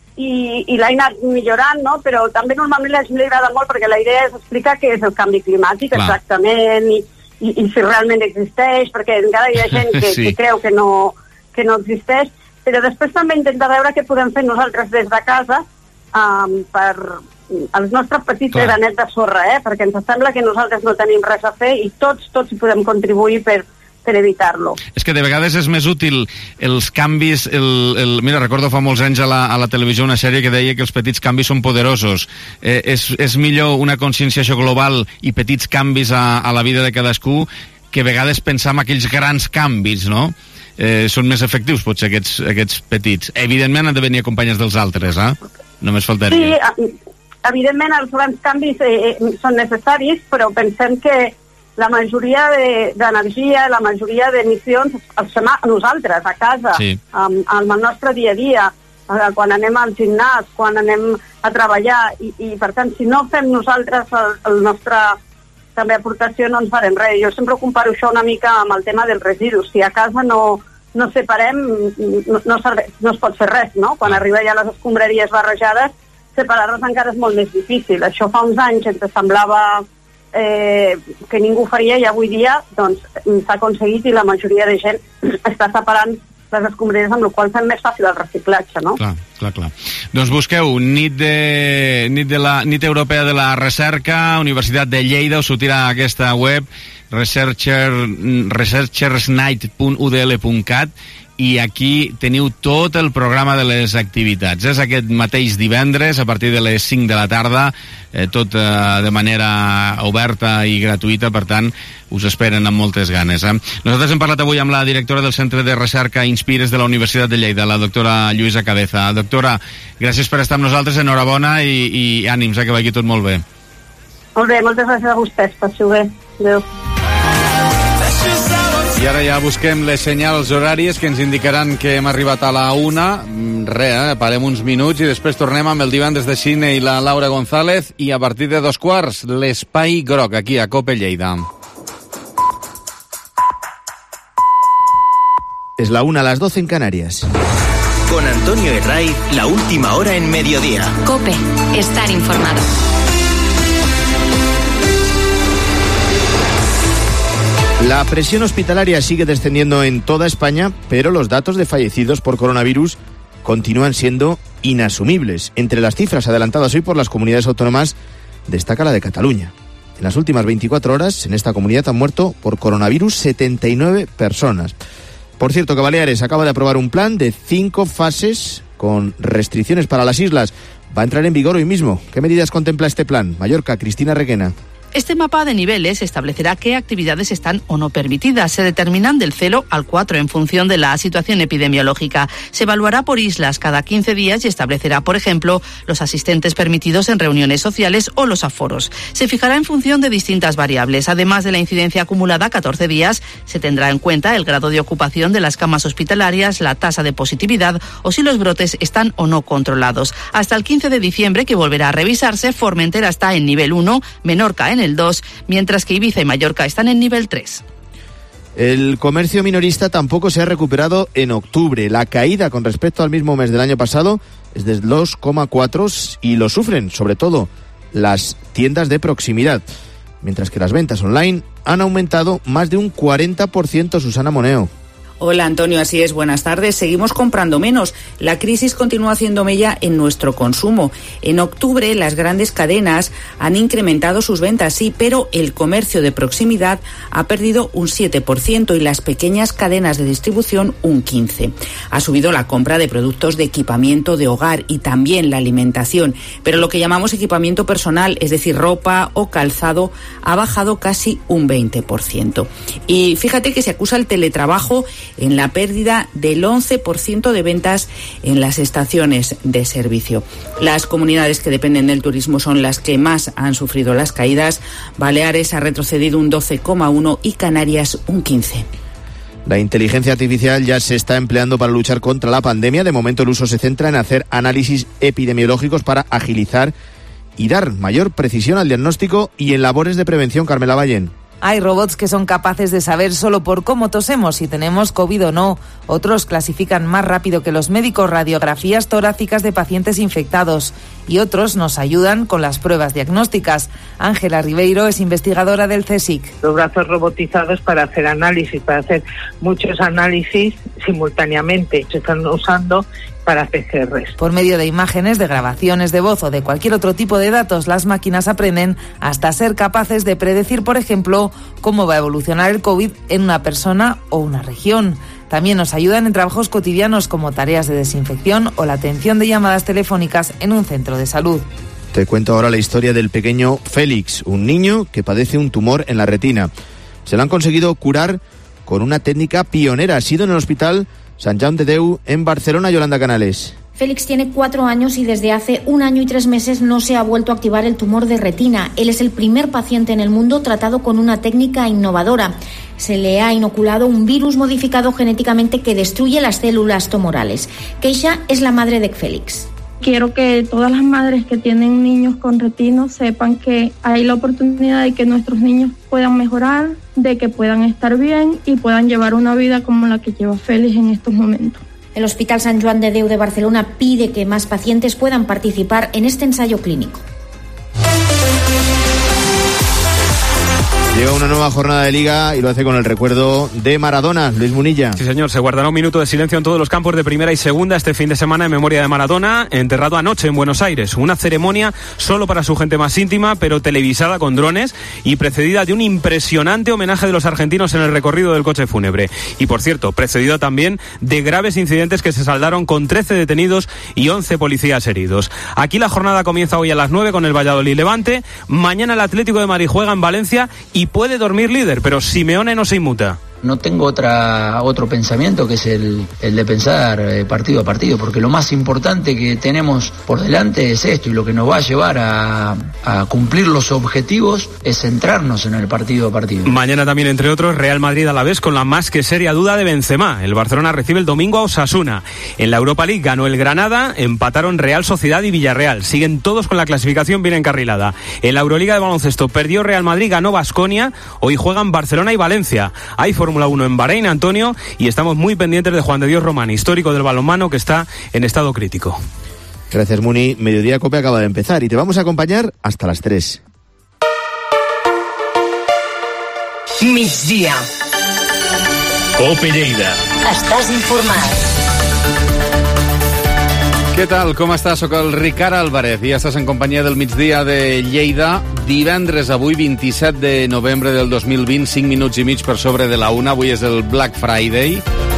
i, i l'he anat millorant, no? Però també normalment a la gent li agrada molt, perquè la idea és explicar què és el canvi climàtic Clar. exactament, i, i, i si realment existeix, perquè encara hi ha gent que, sí. que creu que no, que no existeix, però després també intentar veure què podem fer nosaltres des de casa um, per els nostres petits Clar. granets de sorra, eh? Perquè ens sembla que nosaltres no tenim res a fer i tots, tots hi podem contribuir per per evitar-lo. És que de vegades és més útil els canvis, el, el, mira, recordo fa molts anys a la, a la televisió una sèrie que deia que els petits canvis són poderosos. Eh, és, és millor una conscienciació global i petits canvis a, a la vida de cadascú, que a vegades pensar en aquells grans canvis, no? Eh, són més efectius, potser, aquests, aquests petits. Evidentment han de venir acompanyats dels altres, eh? Només faltaria. Sí, evidentment els grans canvis eh, són necessaris, però pensem que la majoria d'energia, de, la majoria d'emissions els fem a nosaltres, a casa, sí. amb, amb el nostre dia a dia, quan anem al gimnàs, quan anem a treballar, i, i per tant, si no fem nosaltres el, el nostre també aportació, no ens farem res. Jo sempre comparo això una mica amb el tema dels residus. Si a casa no, no separem, no, no, serve, no es pot fer res, no? Quan arriba ja les escombraries barrejades, separar-les encara és molt més difícil. Això fa uns anys ens semblava Eh, que ningú faria, i avui dia doncs s'ha aconseguit, i la majoria de gent està separant les escombraries, amb la qual fem més fàcil el reciclatge, no? Clar, clar, clar. Doncs busqueu nit, de, nit, de la, nit Europea de la Recerca, Universitat de Lleida, us sortirà aquesta web, researcher, researchersnight punt u d l punt cat, i aquí teniu tot el programa de les activitats. És aquest mateix divendres a partir de les cinc de la tarda, eh, tot eh, de manera oberta i gratuïta, per tant us esperen amb moltes ganes. Eh? Nosaltres hem parlat avui amb la directora del Centre de Recerca Inspires de la Universitat de Lleida, la doctora Lluïsa Cabeza. Doctora, gràcies per estar amb nosaltres, enhorabona i, i ànims, eh, que vagi tot molt bé. Molt bé, moltes gràcies a vostès, passeu bé. Adéu. I ara ja busquem les senyals horàries que ens indicaran que hem arribat a la una. Re, eh? Parem uns minuts i després tornem amb el divendres de cine i la Laura González, i a partir de dos quarts l'Espai Groc aquí a COPE Lleida. Es la una a las doce en Canarias. Con Antonio Herray, la última hora en mediodía. COPE, estar informado. La presión hospitalaria sigue descendiendo en toda España, pero los datos de fallecidos por coronavirus continúan siendo inasumibles. Entre las cifras adelantadas hoy por las comunidades autónomas destaca la de Cataluña. En las últimas veinticuatro horas, en esta comunidad han muerto por coronavirus setenta y nueve personas. Por cierto, que Baleares acaba de aprobar un plan de cinco fases con restricciones para las islas. Va a entrar en vigor hoy mismo. ¿Qué medidas contempla este plan? Mallorca, Cristina Requena. Este mapa de niveles establecerá qué actividades están o no permitidas. Se determinan del cero al cuatro en función de la situación epidemiológica. Se evaluará por islas cada quince días y establecerá, por ejemplo, los asistentes permitidos en reuniones sociales o los aforos. Se fijará en función de distintas variables. Además de la incidencia acumulada, catorce días, se tendrá en cuenta el grado de ocupación de las camas hospitalarias, la tasa de positividad o si los brotes están o no controlados. Hasta el quince de diciembre, que volverá a revisarse, Formentera está en nivel uno, Menorca en el dos, mientras que Ibiza y Mallorca están en nivel tres. El comercio minorista tampoco se ha recuperado en octubre. La caída con respecto al mismo mes del año pasado es de dos coma cuatro y lo sufren sobre todo las tiendas de proximidad, mientras que las ventas online han aumentado más de un cuarenta por ciento. Susana Moneo. Hola Antonio, así es, buenas tardes. Seguimos comprando menos. La crisis continúa haciendo mella en nuestro consumo. En octubre las grandes cadenas han incrementado sus ventas, sí, pero el comercio de proximidad ha perdido un siete por ciento y las pequeñas cadenas de distribución un quince por ciento. Ha subido la compra de productos de equipamiento de hogar y también la alimentación, pero lo que llamamos equipamiento personal, es decir, ropa o calzado, ha bajado casi un veinte por ciento. Y fíjate que se acusa el teletrabajo en la pérdida del once por ciento de ventas en las estaciones de servicio. Las comunidades que dependen del turismo son las que más han sufrido las caídas. Baleares ha retrocedido un doce coma uno y Canarias un quince por ciento. La inteligencia artificial ya se está empleando para luchar contra la pandemia. De momento el uso se centra en hacer análisis epidemiológicos para agilizar y dar mayor precisión al diagnóstico y en labores de prevención. Carmela Ballén. Hay robots que son capaces de saber solo por cómo tosemos si tenemos COVID o no. Otros clasifican más rápido que los médicos radiografías torácicas de pacientes infectados. Y otros nos ayudan con las pruebas diagnósticas. Ángela Ribeiro es investigadora del CSIC. Los brazos robotizados para hacer análisis, para hacer muchos análisis simultáneamente. Se están usando para P C Rs. Por medio de imágenes, de grabaciones de voz o de cualquier otro tipo de datos, las máquinas aprenden hasta ser capaces de predecir, por ejemplo, cómo va a evolucionar el COVID en una persona o una región. También nos ayudan en trabajos cotidianos como tareas de desinfección o la atención de llamadas telefónicas en un centro de salud. Te cuento ahora la historia del pequeño Félix, un niño que padece un tumor en la retina. Se lo han conseguido curar con una técnica pionera. Ha sido en el hospital Sant Jaume de Déu en Barcelona. Yolanda Canales. Félix tiene cuatro años y desde hace un año y tres meses no se ha vuelto a activar el tumor de retina. Él es el primer paciente en el mundo tratado con una técnica innovadora. Se le ha inoculado un virus modificado genéticamente que destruye las células tumorales. Keisha es la madre de Félix. Quiero que todas las madres que tienen niños con retino sepan que hay la oportunidad de que nuestros niños puedan mejorar, de que puedan estar bien y puedan llevar una vida como la que lleva Félix en estos momentos. El Hospital Sant Joan de Déu de Barcelona pide que más pacientes puedan participar en este ensayo clínico. Llega una nueva jornada de Liga y lo hace con el recuerdo de Maradona. Luis Munilla. Sí, señor, se guardará un minuto de silencio en todos los campos de primera y segunda este fin de semana en memoria de Maradona, enterrado anoche en Buenos Aires. Una ceremonia solo para su gente más íntima, pero televisada con drones y precedida de un impresionante homenaje de los argentinos en el recorrido del coche fúnebre. Y, por cierto, precedida también de graves incidentes que se saldaron con trece detenidos y once policías heridos. Aquí la jornada comienza hoy a las nueve con el Valladolid Levante. Mañana el Atlético de Madrid juega en Valencia y Y puede dormir líder, pero Simeone no se inmuta. no tengo otra, otro pensamiento que es el, el de pensar eh, partido a partido, porque lo más importante que tenemos por delante es esto, y lo que nos va a llevar a, a cumplir los objetivos es centrarnos en el partido a partido. Mañana también, entre otros, Real Madrid a la vez con la más que seria duda de Benzema. El Barcelona recibe el domingo a Osasuna. En la Europa League ganó el Granada, empataron Real Sociedad y Villarreal. Siguen todos con la clasificación bien encarrilada. En la Euroliga de baloncesto perdió Real Madrid, ganó Baskonia. Hoy juegan Barcelona y Valencia. Hay Fórmula uno en Bahrein, Antonio, y estamos muy pendientes de Juan de Dios Román, histórico del balonmano, que está en estado crítico. Gracias, Muni. Mediodía Cope acaba de empezar y te vamos a acompañar hasta las tres. Migdia. Cope Lleida. Estàs informat. Què tal? Com estàs? Soc el Ricard Álvarez i ja estàs en companyia del migdia de Lleida. Divendres, avui, vint-i-set de novembre del dos mil vint, cinc minuts i mig per sobre de la una. Avui és el Black Friday.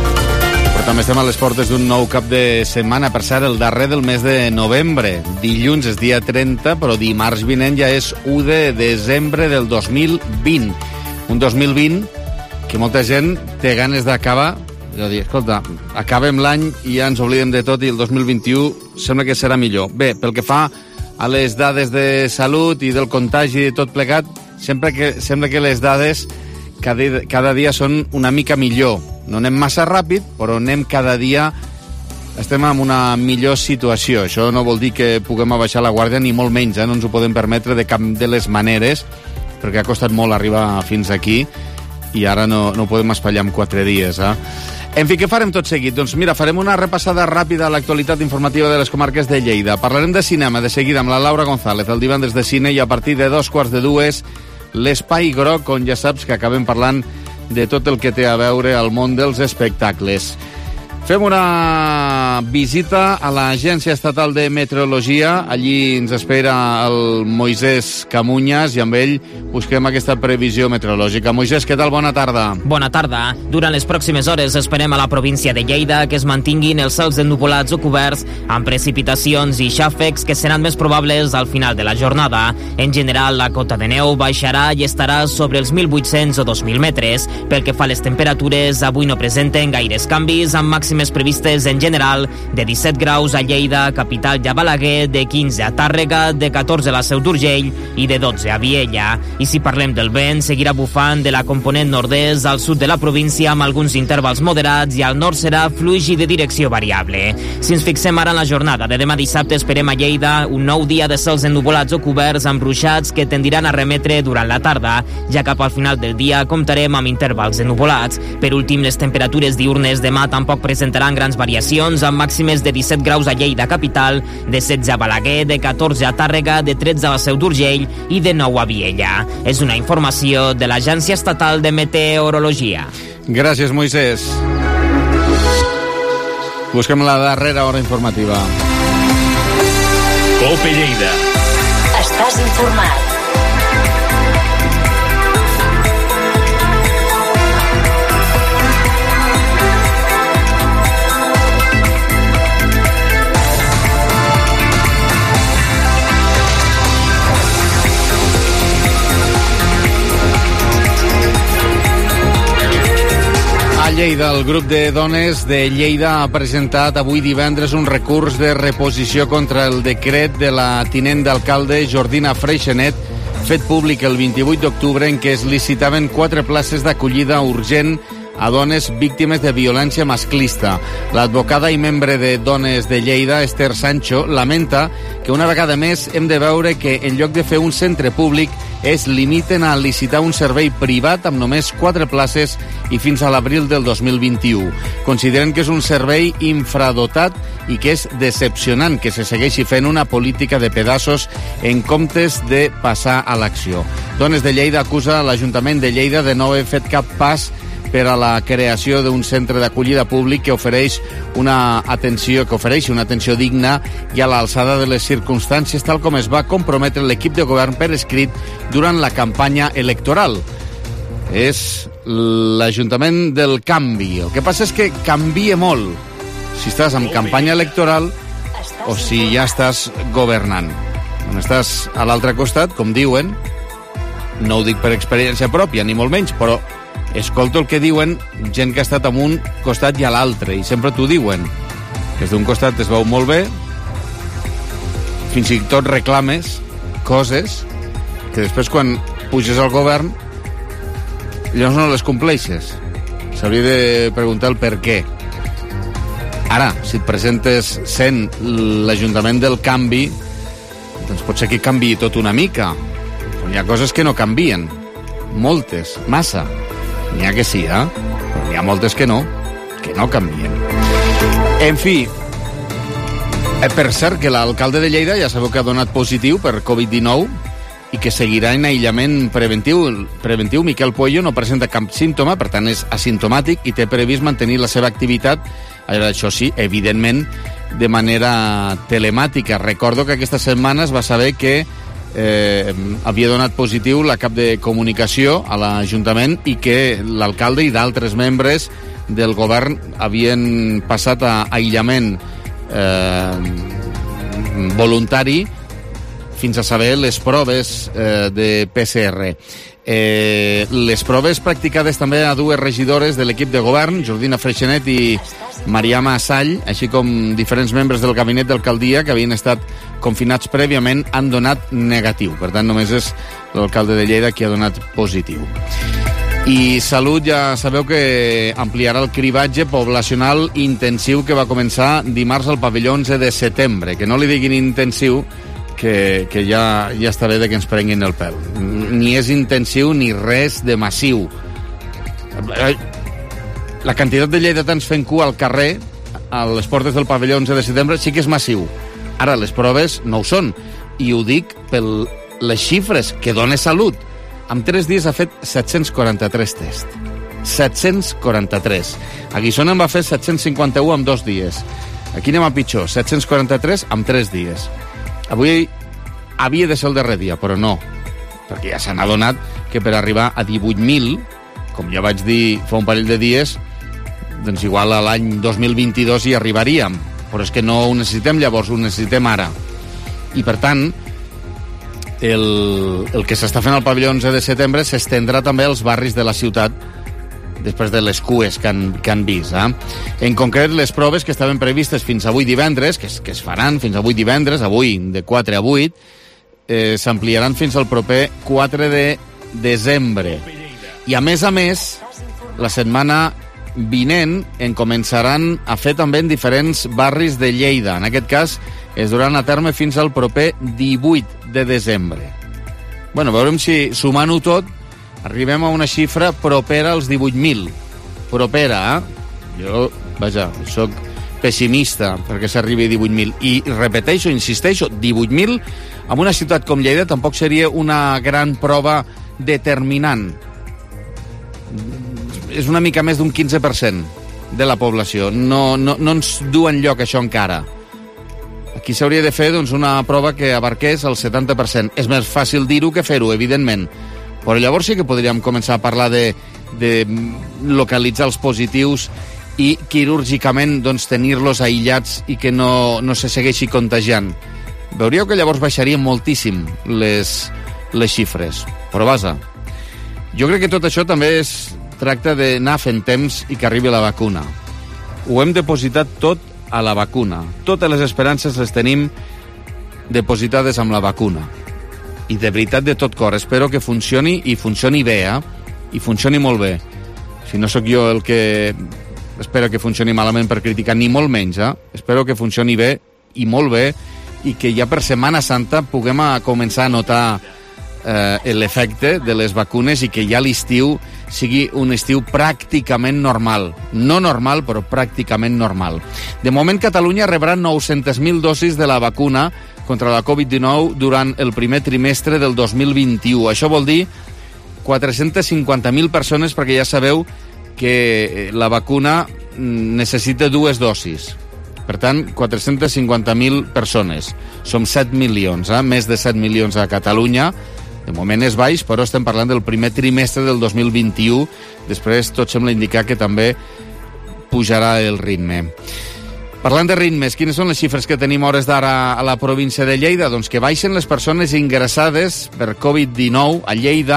Però també estem a les portes d'un nou cap de setmana. Per cert, el darrer del mes de novembre. Dilluns és dia trenta, però dimarts vinent ja és u de desembre del dos mil vint. Un dos mil vint que molta gent té ganes d'acabar. Jo dic, escolta, acabem l'any i ja ens oblidem de tot i el dos mil vint-i-u sembla que serà millor. Bé, pel que fa a les dades de salut i del contagi i tot plegat, sempre que, sembla que les dades cada, cada dia són una mica millor. No anem massa ràpid, però anem cada dia, estem en una millor situació. Això no vol dir que puguem abaixar la guàrdia, ni molt menys, eh? No ens ho podem permetre de cap de les maneres, perquè ha costat molt arribar fins aquí i ara no, no ho podem espatllar en quatre dies, eh? En fi, què farem tot seguit? Doncs mira, farem una repassada ràpida a l'actualitat informativa de les comarques de Lleida. Parlarem de cinema de seguida amb la Laura González, el divendres de cine, i a partir de dos quarts de dues, l'Espai Groc, on ja saps que acabem parlant de tot el que té a veure al món dels espectacles. Fem una visita a l'Agència Estatal de Meteorologia. Allí ens espera el Moisés Camunyas i amb ell busquem aquesta previsió meteorològica. Moisés, què tal? Bona tarda. Bona tarda. Durant les pròximes hores esperem a la província de Lleida que es mantinguin els cels ennuvolats o coberts amb precipitacions i xàfecs que seran més probables al final de la jornada. En general, la cota de neu baixarà i estarà sobre els mil vuit-cents o dos mil metres. Pel que fa a les temperatures, avui no presenten gaires canvis, amb màxims més previstes en general de disset graus a Lleida, capital i a Balaguer, de quinze a Tàrrega, de catorze a la Seu d'Urgell i de dotze a Viella. I si parlem del vent, seguirà bufant de la component nord-est al sud de la província amb alguns intervals moderats i al nord serà fluix i de direcció variable. Si ens fixem ara en la jornada de demà dissabte, esperem a Lleida un nou dia de cels ennuvolats o coberts amb ruixats que tendiran a remetre durant la tarda. Ja cap al final del dia comptarem amb intervals ennuvolats. Per últim, les temperatures diurnes demà tampoc presentaran grans variacions, amb màximes de disset graus a Lleida capital, de setze a Balaguer, de catorze a Tàrrega, de tretze a la Seu d'Urgell i de nou a Viella. És una informació de l'Agència Estatal de Meteorologia. Gràcies, Moisés. Busquem la darrera hora informativa. Cope Lleida. Estàs informat. Lleida, el grup de dones de Lleida ha presentat avui divendres un recurs de reposició contra el decret de la tinent d'alcalde Jordina Freixenet, fet públic el vint-i-vuit d'octubre, en què es licitaven quatre places d'acollida urgent a dones víctimes de violència masclista. L'advocada i membre de Dones de Lleida, Esther Sancho, lamenta que una vegada més hem de veure que en lloc de fer un centre públic es limiten a licitar un servei privat amb només quatre places i fins a l'abril del dos mil vint-i-u. Consideren que és un servei infradotat i que és decepcionant que se segueixi fent una política de pedaços en comptes de passar a l'acció. Dones de Lleida acusa l'Ajuntament de Lleida de no haver fet cap pas per a la creació d'un centre d'acollida públic que ofereix una atenció que ofereixi una atenció digna i a l'alçada de les circumstàncies, tal com es va comprometre l'equip de govern per escrit durant la campanya electoral. És l'Ajuntament del canvi. El que passa és que canvia molt si estàs en campanya electoral o si ja estàs governant. Quan estàs a l'altre costat, com diuen, no ho dic per experiència pròpia, ni molt menys, però escolto el que diuen gent que ha estat a un costat i a l'altre, i sempre t'ho diuen. Des d'un costat es veu molt bé, fins i tot reclames coses que després quan puges al govern llavors no les compleixes. S'hauria de preguntar el per què. Ara, si et presentes sent l'Ajuntament del Canvi, doncs pot ser que canviï tot una mica. Però hi ha coses que no canvien. Moltes, massa. N'hi ha que sí, eh? Però n'hi ha moltes que no, que no canvien. En fi, eh, per cert que l'alcalde de Lleida ja sabeu que ha donat positiu per covid dinou i que seguirà en aïllament preventiu. preventiu. Miquel Puello no presenta cap símptoma, per tant és asimptomàtic i té previst mantenir la seva activitat, això sí, evidentment, de manera telemàtica. Recordo que aquesta setmana es va saber que eh, havia donat positiu la cap de comunicació a l'Ajuntament i que l'alcalde i d'altres membres del govern havien passat a aïllament eh, voluntari fins a saber les proves eh, de P C R. Eh, les proves practicades també a dues regidores de l'equip de govern, Jordina Freixenet i Mariama Assall, així com diferents membres del gabinet d'alcaldia que havien estat confinats prèviament, han donat negatiu. Per tant, només és l'alcalde de Lleida qui ha donat positiu. I Salut ja sabeu que ampliarà el cribatge poblacional intensiu que va començar dimarts al pavelló onze de setembre. Que no li diguin intensiu, que, que ja, ja està bé de que ens prenguin el pèl. Ni és intensiu ni res de massiu. La quantitat de lleidatans fent cua al carrer a les portes del pavelló onze de setembre sí que és massiu. Ara, les proves no ho són. I ho dic per les xifres que dona Salut. En tres dies ha fet set-cents quaranta-tres tests. set-cents quaranta-tres. A Guissona en va fer set-cents cinquanta-u en dos dies. Aquí anem a pitjor. set-cents quaranta-tres en tres dies. Avui havia de ser el darrer dia, però no. Perquè ja s'han adonat que per arribar a divuit mil, com ja vaig dir fa un parell de dies, doncs igual a l'any dos mil vint-i-dos hi arribaríem. Però és que no ho necessitem llavors, ho necessitem ara. I per tant, el, el que s'està fent al pavelló onze de setembre s'estendrà també als barris de la ciutat després de les cues que han, que han vist. Eh? En concret, les proves que estaven previstes fins avui divendres, que es, que es faran fins avui divendres, avui de quatre a vuit, eh, s'ampliaran fins al proper quatre de desembre. I a més a més, la setmana vinent en començaran a fer també en diferents barris de Lleida. En aquest cas, es duran a terme fins al proper divuit de desembre. Bueno, veurem si, sumant-ho tot, arribem a una xifra propera als divuit mil. Propera, eh? Jo, vaja, soc pessimista perquè s'arribi a divuit mil. I repeteixo, insisteixo, divuit mil en una ciutat com Lleida tampoc seria una gran prova determinant. És una mica més d'un quinze per cent de la població. No, no, no ens du enlloc això encara. Aquí s'hauria de fer doncs, una prova que abarqués el setanta per cent. És més fàcil dir-ho que fer-ho, evidentment. Però llavors sí que podríem començar a parlar de, de localitzar els positius i quirúrgicament doncs, tenir-los aïllats i que no, no se segueixi contagiant. Veuríeu que llavors baixarien moltíssim les, les xifres. Però vaja, jo crec que tot això també es tracta d'anar fent temps i que arribi la vacuna. Ho hem depositat tot a la vacuna. Totes les esperances les tenim depositades amb la vacuna. I de veritat, de tot cor, espero que funcioni i funcioni bé, eh? I funcioni molt bé. Si no sóc jo el que espero que funcioni malament per criticar, ni molt menys, eh? Espero que funcioni bé i molt bé i que ja per Setmana Santa puguem a començar a notar eh, l'efecte de les vacunes i que ja l'estiu sigui un estiu pràcticament normal. No normal, però pràcticament normal. De moment, Catalunya rebrà nou-centes mil dosis de la vacuna contra la covid dinou durant el primer trimestre del dos mil vint-i-u. Això vol dir quatre-centes cinquanta mil persones, perquè ja sabeu que la vacuna necessita dues dosis. Per tant, quatre-centes cinquanta mil persones. Som set milions, eh? Més de set milions a Catalunya. De moment és baix, però estem parlant del primer trimestre del dos mil vint-i-u. Després tot sembla indicar que també pujarà el ritme. Parlant de ritmes, quines són les xifres que tenim a hores d'ara a la província de Lleida? Doncs que baixen les persones ingressades per covid dinou a Lleida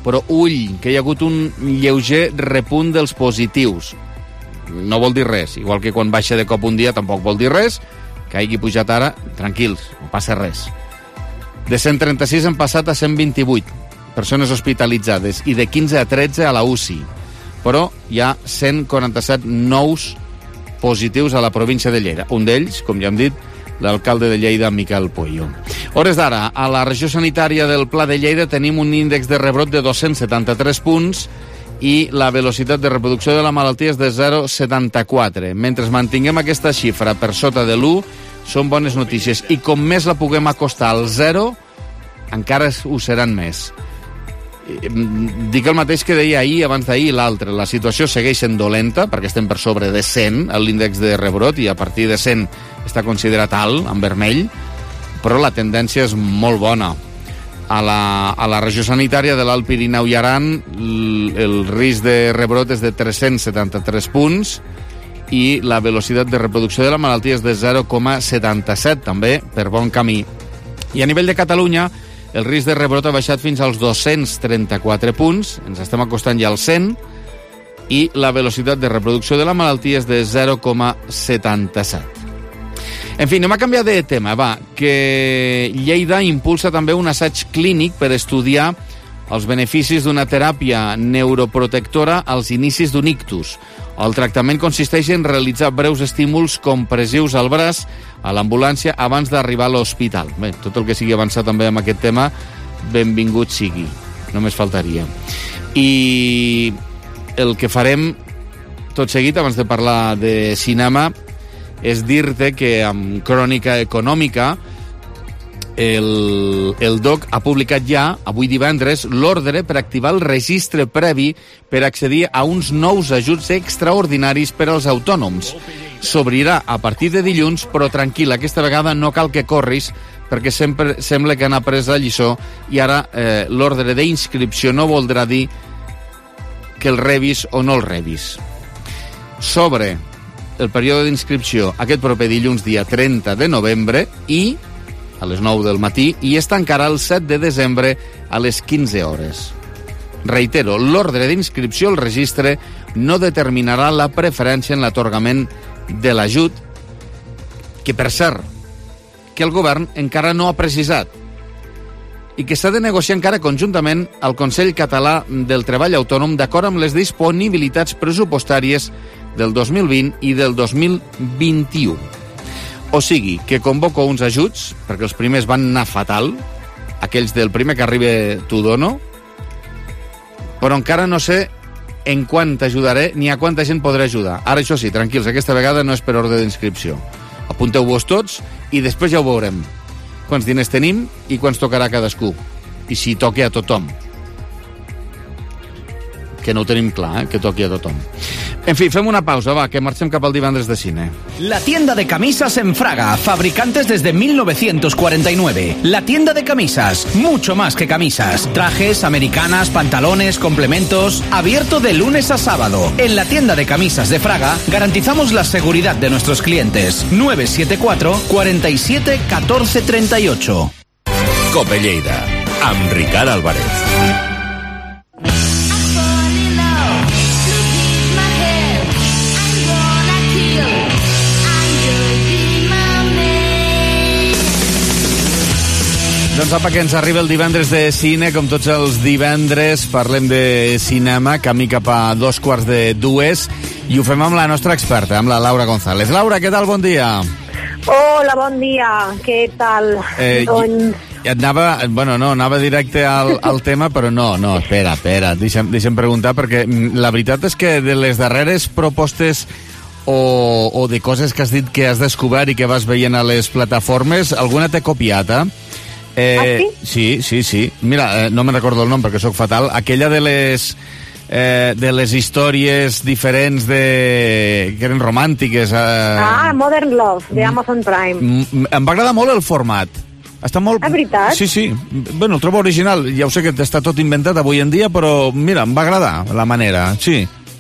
però ull, que hi ha hagut un lleuger repunt dels positius. No vol dir res, igual que quan baixa de cop un dia tampoc vol dir res, que hagi pujat ara, tranquils, no passa res. De cent trenta-sis han passat a cent vint-i-vuit persones hospitalitzades i de quinze a tretze a la U C I. Però hi ha cent quaranta-set nous positius a la província de Lleida. Un d'ells, com ja hem dit, l'alcalde de Lleida, Miquel Pueyo. Hores d'ara, a la regió sanitària del Pla de Lleida tenim un índex de rebrot de dos-cents setanta-tres punts i la velocitat de reproducció de la malaltia és de zero coma setanta-quatre. Mentre mantinguem aquesta xifra per sota de l'u, són bones notícies. I com més la puguem acostar al zero, encara ho seran més. Dic el mateix que deia ahir, abans d'ahir, l'altre. La situació segueix sent dolenta, perquè estem per sobre de cent, l'índex de rebrot, i a partir de cent està considerat alt, en vermell, però la tendència és molt bona. A la, a la regió sanitària de l'Alt Pirineu i Aran, el risc de rebrot és de tres-cents setanta-tres punts i la velocitat de reproducció de la malaltia és de zero coma setanta-set, també per bon camí. I a nivell de Catalunya, el risc de rebrot ha baixat fins als dos-cents trenta-quatre punts, ens estem acostant ja als cent, i la velocitat de reproducció de la malaltia és de zero coma setanta-set. En fi, anem a canviar de tema, va, que Lleida impulsa també un assaig clínic per estudiar els beneficis d'una teràpia neuroprotectora als inicis d'un ictus. El tractament consisteix en realitzar breus estímuls compressius al braç a l'ambulància abans d'arribar a l'hospital. Bé, tot el que sigui avançar també amb aquest tema, benvingut sigui. Només faltaria. I el que farem tot seguit, abans de parlar de cinema, és dir-te que amb Crònica Econòmica el, el D O C ha publicat ja, avui divendres, l'ordre per activar el registre previ per accedir a uns nous ajuts extraordinaris per als autònoms. S'obrirà a partir de dilluns, però tranquil, aquesta vegada no cal que corris, perquè sempre sembla que han après la lliçó i ara eh, l'ordre d'inscripció no voldrà dir que el rebis o no el rebis. Sobre el període d'inscripció aquest proper dilluns, dia trenta de novembre, i a les nou del matí, i es tancarà el set de desembre a les quinze hores. Reitero, l'ordre d'inscripció al registre no determinarà la preferència en l'atorgament de l'ajut, que, per cert, que el govern encara no ha precisat i que s'ha de negociar encara conjuntament al Consell Català del Treball Autònom d'acord amb les disponibilitats pressupostàries del dos mil vint i del dos mil vint-i-u. O sigui, que convoco uns ajuts, perquè els primers van anar fatal, aquells del primer que arriba t'ho dono, però encara no sé en quant t'ajudaré ni a quanta gent podré ajudar. Ara, això sí, tranquils, aquesta vegada no és per ordre d'inscripció. Apunteu-vos tots i després ja ho veurem. Quants diners tenim i quants tocarà a cadascú. I si toqui a tothom. Que no ho tenim clar, eh? Que toqui a tothom. En fi, fem una pausa, va, que marxem cap al divendres de cine. La tienda de camisas en Fraga, fabricantes desde mil novecientos cuarenta y nueve. La tienda de camisas, mucho más que camisas. Trajes, americanas, pantalones, complementos, abierto de lunes a sábado. En la tienda de camisas de Fraga garantizamos la seguridad de nuestros clientes. nueve siete cuatro, cuarenta y siete, catorce treinta y ocho. Cope Lleida, amb Ricard Álvarez. Doncs apa, que ens arriba el divendres de cine, com tots els divendres parlem de cinema, camí cap a dos quarts de dues, i ho fem amb la nostra experta, amb la Laura González. Laura, què tal? Bon dia. Hola, bon dia. Què tal? Eh, doncs... Anava, bueno, no, anava directe al, al tema, però no, no, espera, espera, deixa'm, deixa'm preguntar, perquè la veritat és que de les darreres propostes o, o de coses que has dit que has descobert i que vas veient a les plataformes, alguna t'he copiat, eh? Eh, ah, sí? Sí, sí, sí. Mira, eh, no me'n recordo el nom perquè sóc fatal. Aquella de les eh, de les històries diferents de... que eren romàntiques. Eh... Ah, Modern Love, de Amazon Prime. M em va agradar molt el format. Està molt... Ah, veritat? Sí, sí. Bueno, el trobo original. Ja ho sé que està tot inventat avui en dia, però mira, em va agradar la manera. Sí.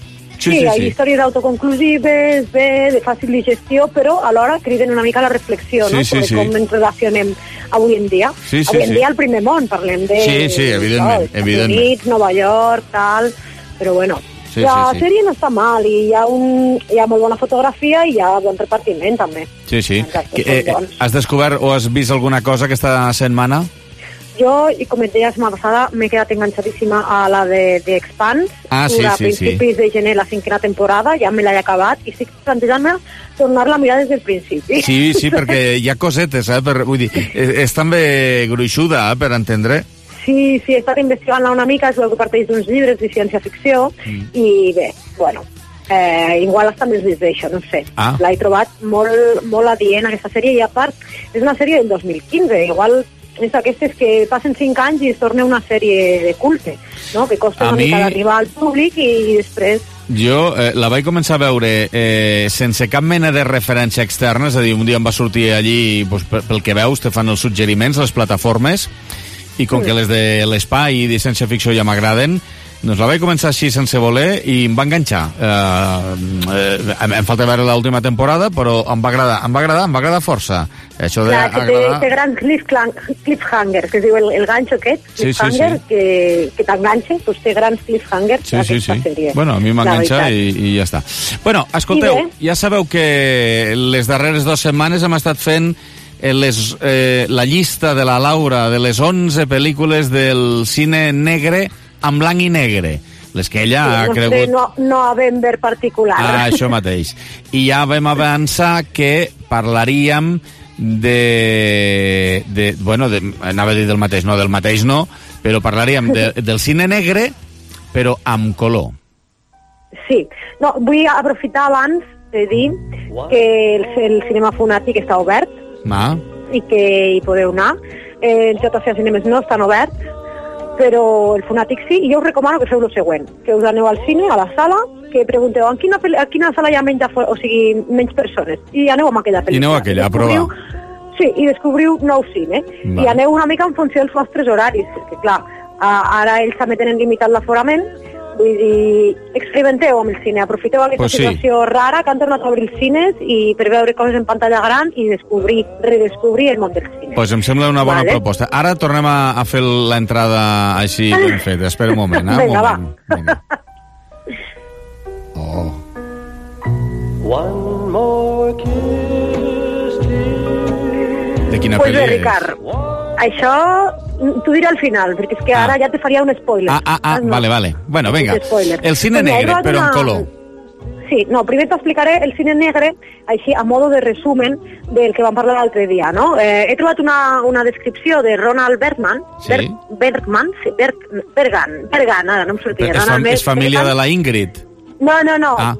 Sí, sí, sí, hi ha sí. històries autoconclusives, bé, de fàcil digestió, però alhora criden una mica a la reflexió, sí, no? Sí, sí. Com ens relacionem avui en dia. Sí, sí, avui en sí. dia al primer món, parlem de... Sí, sí, evidentment. Estats Units, Nova York, tal... Però bueno, sí, la sí, sí. sèrie no està mal i hi ha, un, hi ha molt bona fotografia i hi ha bon repartiment, també. Sí, sí. Que, eh, has descobert o has vist alguna cosa aquesta setmana? Jo, i com et deia la setmana passada, m'he quedat enganxadíssima a la de, de Expanse. Ah, sí, a sí, principis sí. de gener, la cinquena temporada, ja me l'he acabat i estic plantejant-me tornar-la a mirar des del principi. Sí, sí, perquè hi ha cosetes, eh? Per, vull dir, és, és també gruixuda, eh? Per entendre. Sí, sí, he estat investigant-la una mica, es veu que parteix d'uns llibres de ciència-ficció mm. i bé, bueno, eh, igual està més d'això, no sé. Ah. L'he trobat molt, molt adient, aquesta sèrie, i a part, és una sèrie del dos mil quinze, igual és d'aquestes que passen cinc anys i es torna una sèrie de culte, no? Que costa a una mi... mica d'arribar al públic i, i després... Jo eh, la vaig començar a veure eh, sense cap mena de referència externa, és a dir, un dia em va sortir allí, pues, pel que veus, te fan els suggeriments, les plataformes, i com mm. que les de l'espai i de ciència-ficció ja m'agraden, doncs la vaig començar així sense voler i em va enganxar. Eh, eh, em, em falta veure l'última temporada, però em va agradar, em va agradar, em va agradar força. Això de Clar, que agradar... té, té gran cliffhanger, que es diu el, el ganxo aquest, cliffhanger, sí, sí, sí. que, que t'enganxa, doncs té grans cliffhangers sí, sí, sí. sèrie. Bueno, a mi m'enganxa i, i ja està. Bueno, escolteu, ja sabeu que les darreres dues setmanes hem estat fent les, eh, la llista de la Laura de les onze pel·lícules del cine negre en blanc i negre, les que ella sí, ha cregut... No, no a Denver particular. Ah, això mateix. I ja vam avançar que parlaríem de... de bueno, de, anava a dir del mateix, no, del mateix no, però parlaríem de, del cine negre, però amb color. Sí. No, vull aprofitar abans de dir que el, el cinema fonàtic està obert ah. i que hi podeu anar. Eh, en J C A Cinemes no estan oberts, però el fonàtic sí, i jo us recomano que feu el següent, que us aneu al cine, a la sala, que pregunteu en quina, a quina sala hi ha menys, o sigui, menys persones, i aneu amb aquella pel·lícula. I aneu a aquella, a provar. Sí, i descobriu nou cine, Va. I aneu una mica en funció dels vostres horaris, perquè clar, ara ells també tenen limitat l'aforament, vull dir, experimenteu amb el cine, aprofiteu aquesta pues sí. situació rara que han tornat a obrir els cines i per veure coses en pantalla gran i descobrir, redescobrir el món del cine. Pues em sembla una bona vale. proposta. Ara tornem a, a fer l'entrada així ben feta. Espera un moment, eh? Vinga, un moment. Va. Vinga. Oh. One more kiss, dear. De quina pues pel·li bé, és? Ricard, això t'ho diré al final, perquè és que ara ah. ja te faria un spoiler. Ah, ah, ah, no. vale, vale. Bueno, vinga. El cine pues negre, però una... en color. Sí, no, primer t'explicaré el cine negre, així, a modo de resumen del que vam parlar l'altre dia, no? Eh, he trobat una, una descripció de Ronald Bergman, sí. Berg, Bergman, sí, Berg, Bergan, Bergan, ara no em sortia. És, fam és família Bergan. de la Ingrid. No, no, no. Ah.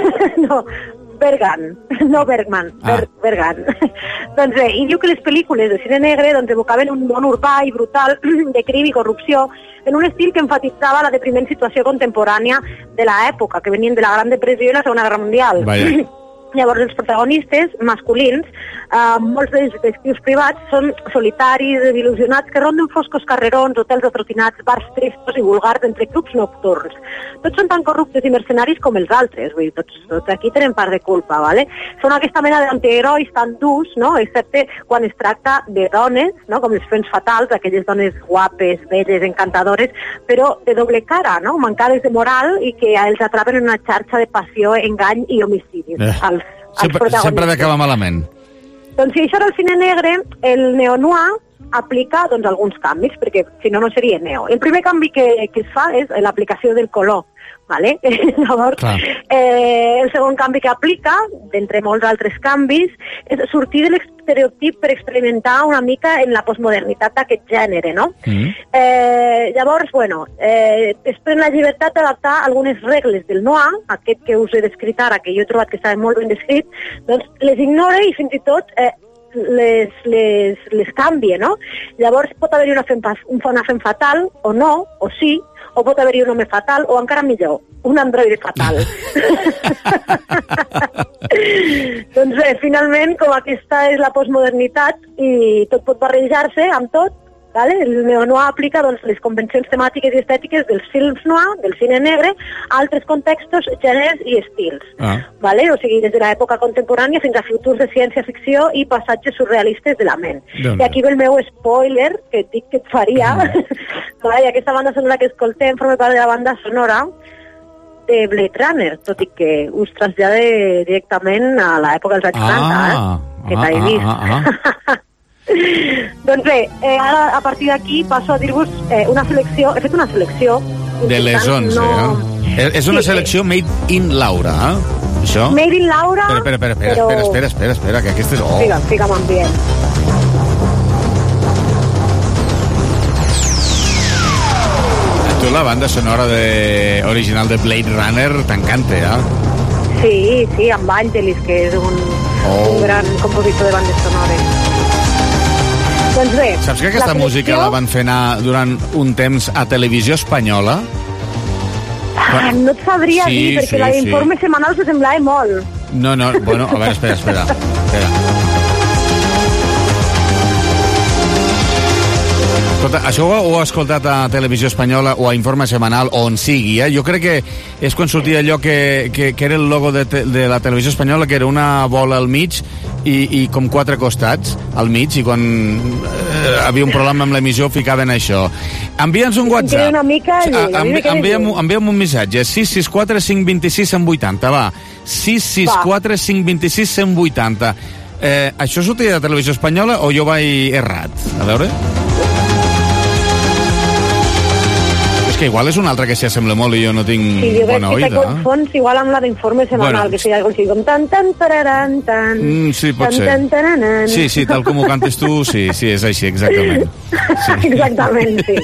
no. Bergan, no Bergman, ah. Ber Bergan. Doncs bé, i diu que les pel·lícules de cine negre doncs, evocaven un món urbà i brutal de crim i corrupció en un estil que enfatitzava la depriment situació contemporània de l'època, que venien de la Gran Depressió i la Segona Guerra Mundial. Vaya. Llavors, els protagonistes masculins, eh, molts dels detectius privats, són solitaris, il·lusionats, que ronden foscos carrerons, hotels atrocinats, bars tristos i vulgars entre clubs nocturns. Tots són tan corruptes i mercenaris com els altres, vull dir, tots, tots aquí tenen part de culpa, ¿vale? Són aquesta mena d'antiherois tan durs, no?, excepte quan es tracta de dones, no?, com les Femmes Fatales, aquelles dones guapes, belles, encantadores, però de doble cara, no?, mancades de moral i que els atrapen en una xarxa de passió, engany i homicidis. Eh. Els Sempre, sempre d'acaba malament. Doncs si això era el cine negre, el neo-noir aplica doncs, alguns canvis, perquè si no, no seria neo. El primer canvi que, que es fa és l'aplicació del color. Vale? Llavors, eh, el segon canvi que aplica, d'entre molts altres canvis, és sortir de l'estereotip per experimentar una mica en la postmodernitat d'aquest gènere, no? Mm. Eh, llavors, bueno, eh, es pren la llibertat d'adaptar algunes regles del noir, aquest que us he descrit ara, que jo he trobat que estava molt ben descrit, doncs les ignora i fins i tot eh, les, les, les canvia, no? Llavors pot haver-hi una, una fem fatal, o no, o sí, o pot haver-hi un home fatal, o encara millor, un androide fatal. Doncs bé, finalment, com aquesta és la postmodernitat i tot pot barrejar-se amb tot, Vale? El neo-noir aplica doncs, les convencions temàtiques i estètiques dels films noir, del cine negre, a altres contextos, gèneres i estils. Ah. Vale? O sigui, des de l'època contemporània fins a futurs de ciència-ficció i passatges surrealistes de la ment. Déu I aquí ve el meu spoiler, que et dic que et faria. Mm. Vale? I aquesta banda sonora que escoltem forma part de la banda sonora de Blade Runner, tot i que us trasllada directament a l'època dels anys quaranta, Ah, eh? Que ah, t'he ah, vist. ah, ah. Doncs bé, eh, ara a partir d'aquí passo a dir-vos eh, una selecció, he fet una selecció De les onze, no... eh? És una Sí, selecció made in Laura, eh? Això? Made in Laura. Espera, espera, espera, però... espera, espera, espera, espera, que aquesta és... Oh. Figa'm, figa'm ambient. Tu la banda sonora de... original de Blade Runner t'encanta, eh? Sí, sí, amb Vangelis, que és un, Oh. un gran compositor de bandes sonores. Doncs bé... Saps que aquesta la música selecció- la van fer anar durant un temps a Televisió Espanyola? Ah, no et sabria Sí, dir, perquè sí, la sí. d'informe semanal se semblava molt. No, no, bueno, a veure, espera, espera. espera. Escolta, això ho, ho he escoltat a Televisió Espanyola o a Informe Semanal o on sigui, eh? Jo crec que és quan sortia allò que, que, que era el logo de, te, de la Televisió Espanyola, que era una bola al mig i, i com quatre costats al mig, i quan eh, havia un problema amb l'emissió ficaven això. Envia'ns un WhatsApp. Queda una mica lluny, Ah, a mi me envi, queda envia'm, lluny. envia'm un missatge, sis sis quatre cinc dos sis cent vuitanta, va. sis sis quatre cinc dos sis cent vuitanta. Eh, això sortia de Televisió Espanyola o jo vaig errat? A veure... Que igual és una altra que s'hi assembla molt i jo no tinc Sí, jo crec bona que te oïda. confons igual amb la d'informe semanal, Bueno. que seria algo així com tan tan tararan tan Mm, sí, pot tan, ser. tan, taranan. Sí, sí, tal com ho cantes tu, sí, sí, és així, exactament. Exactament, sí.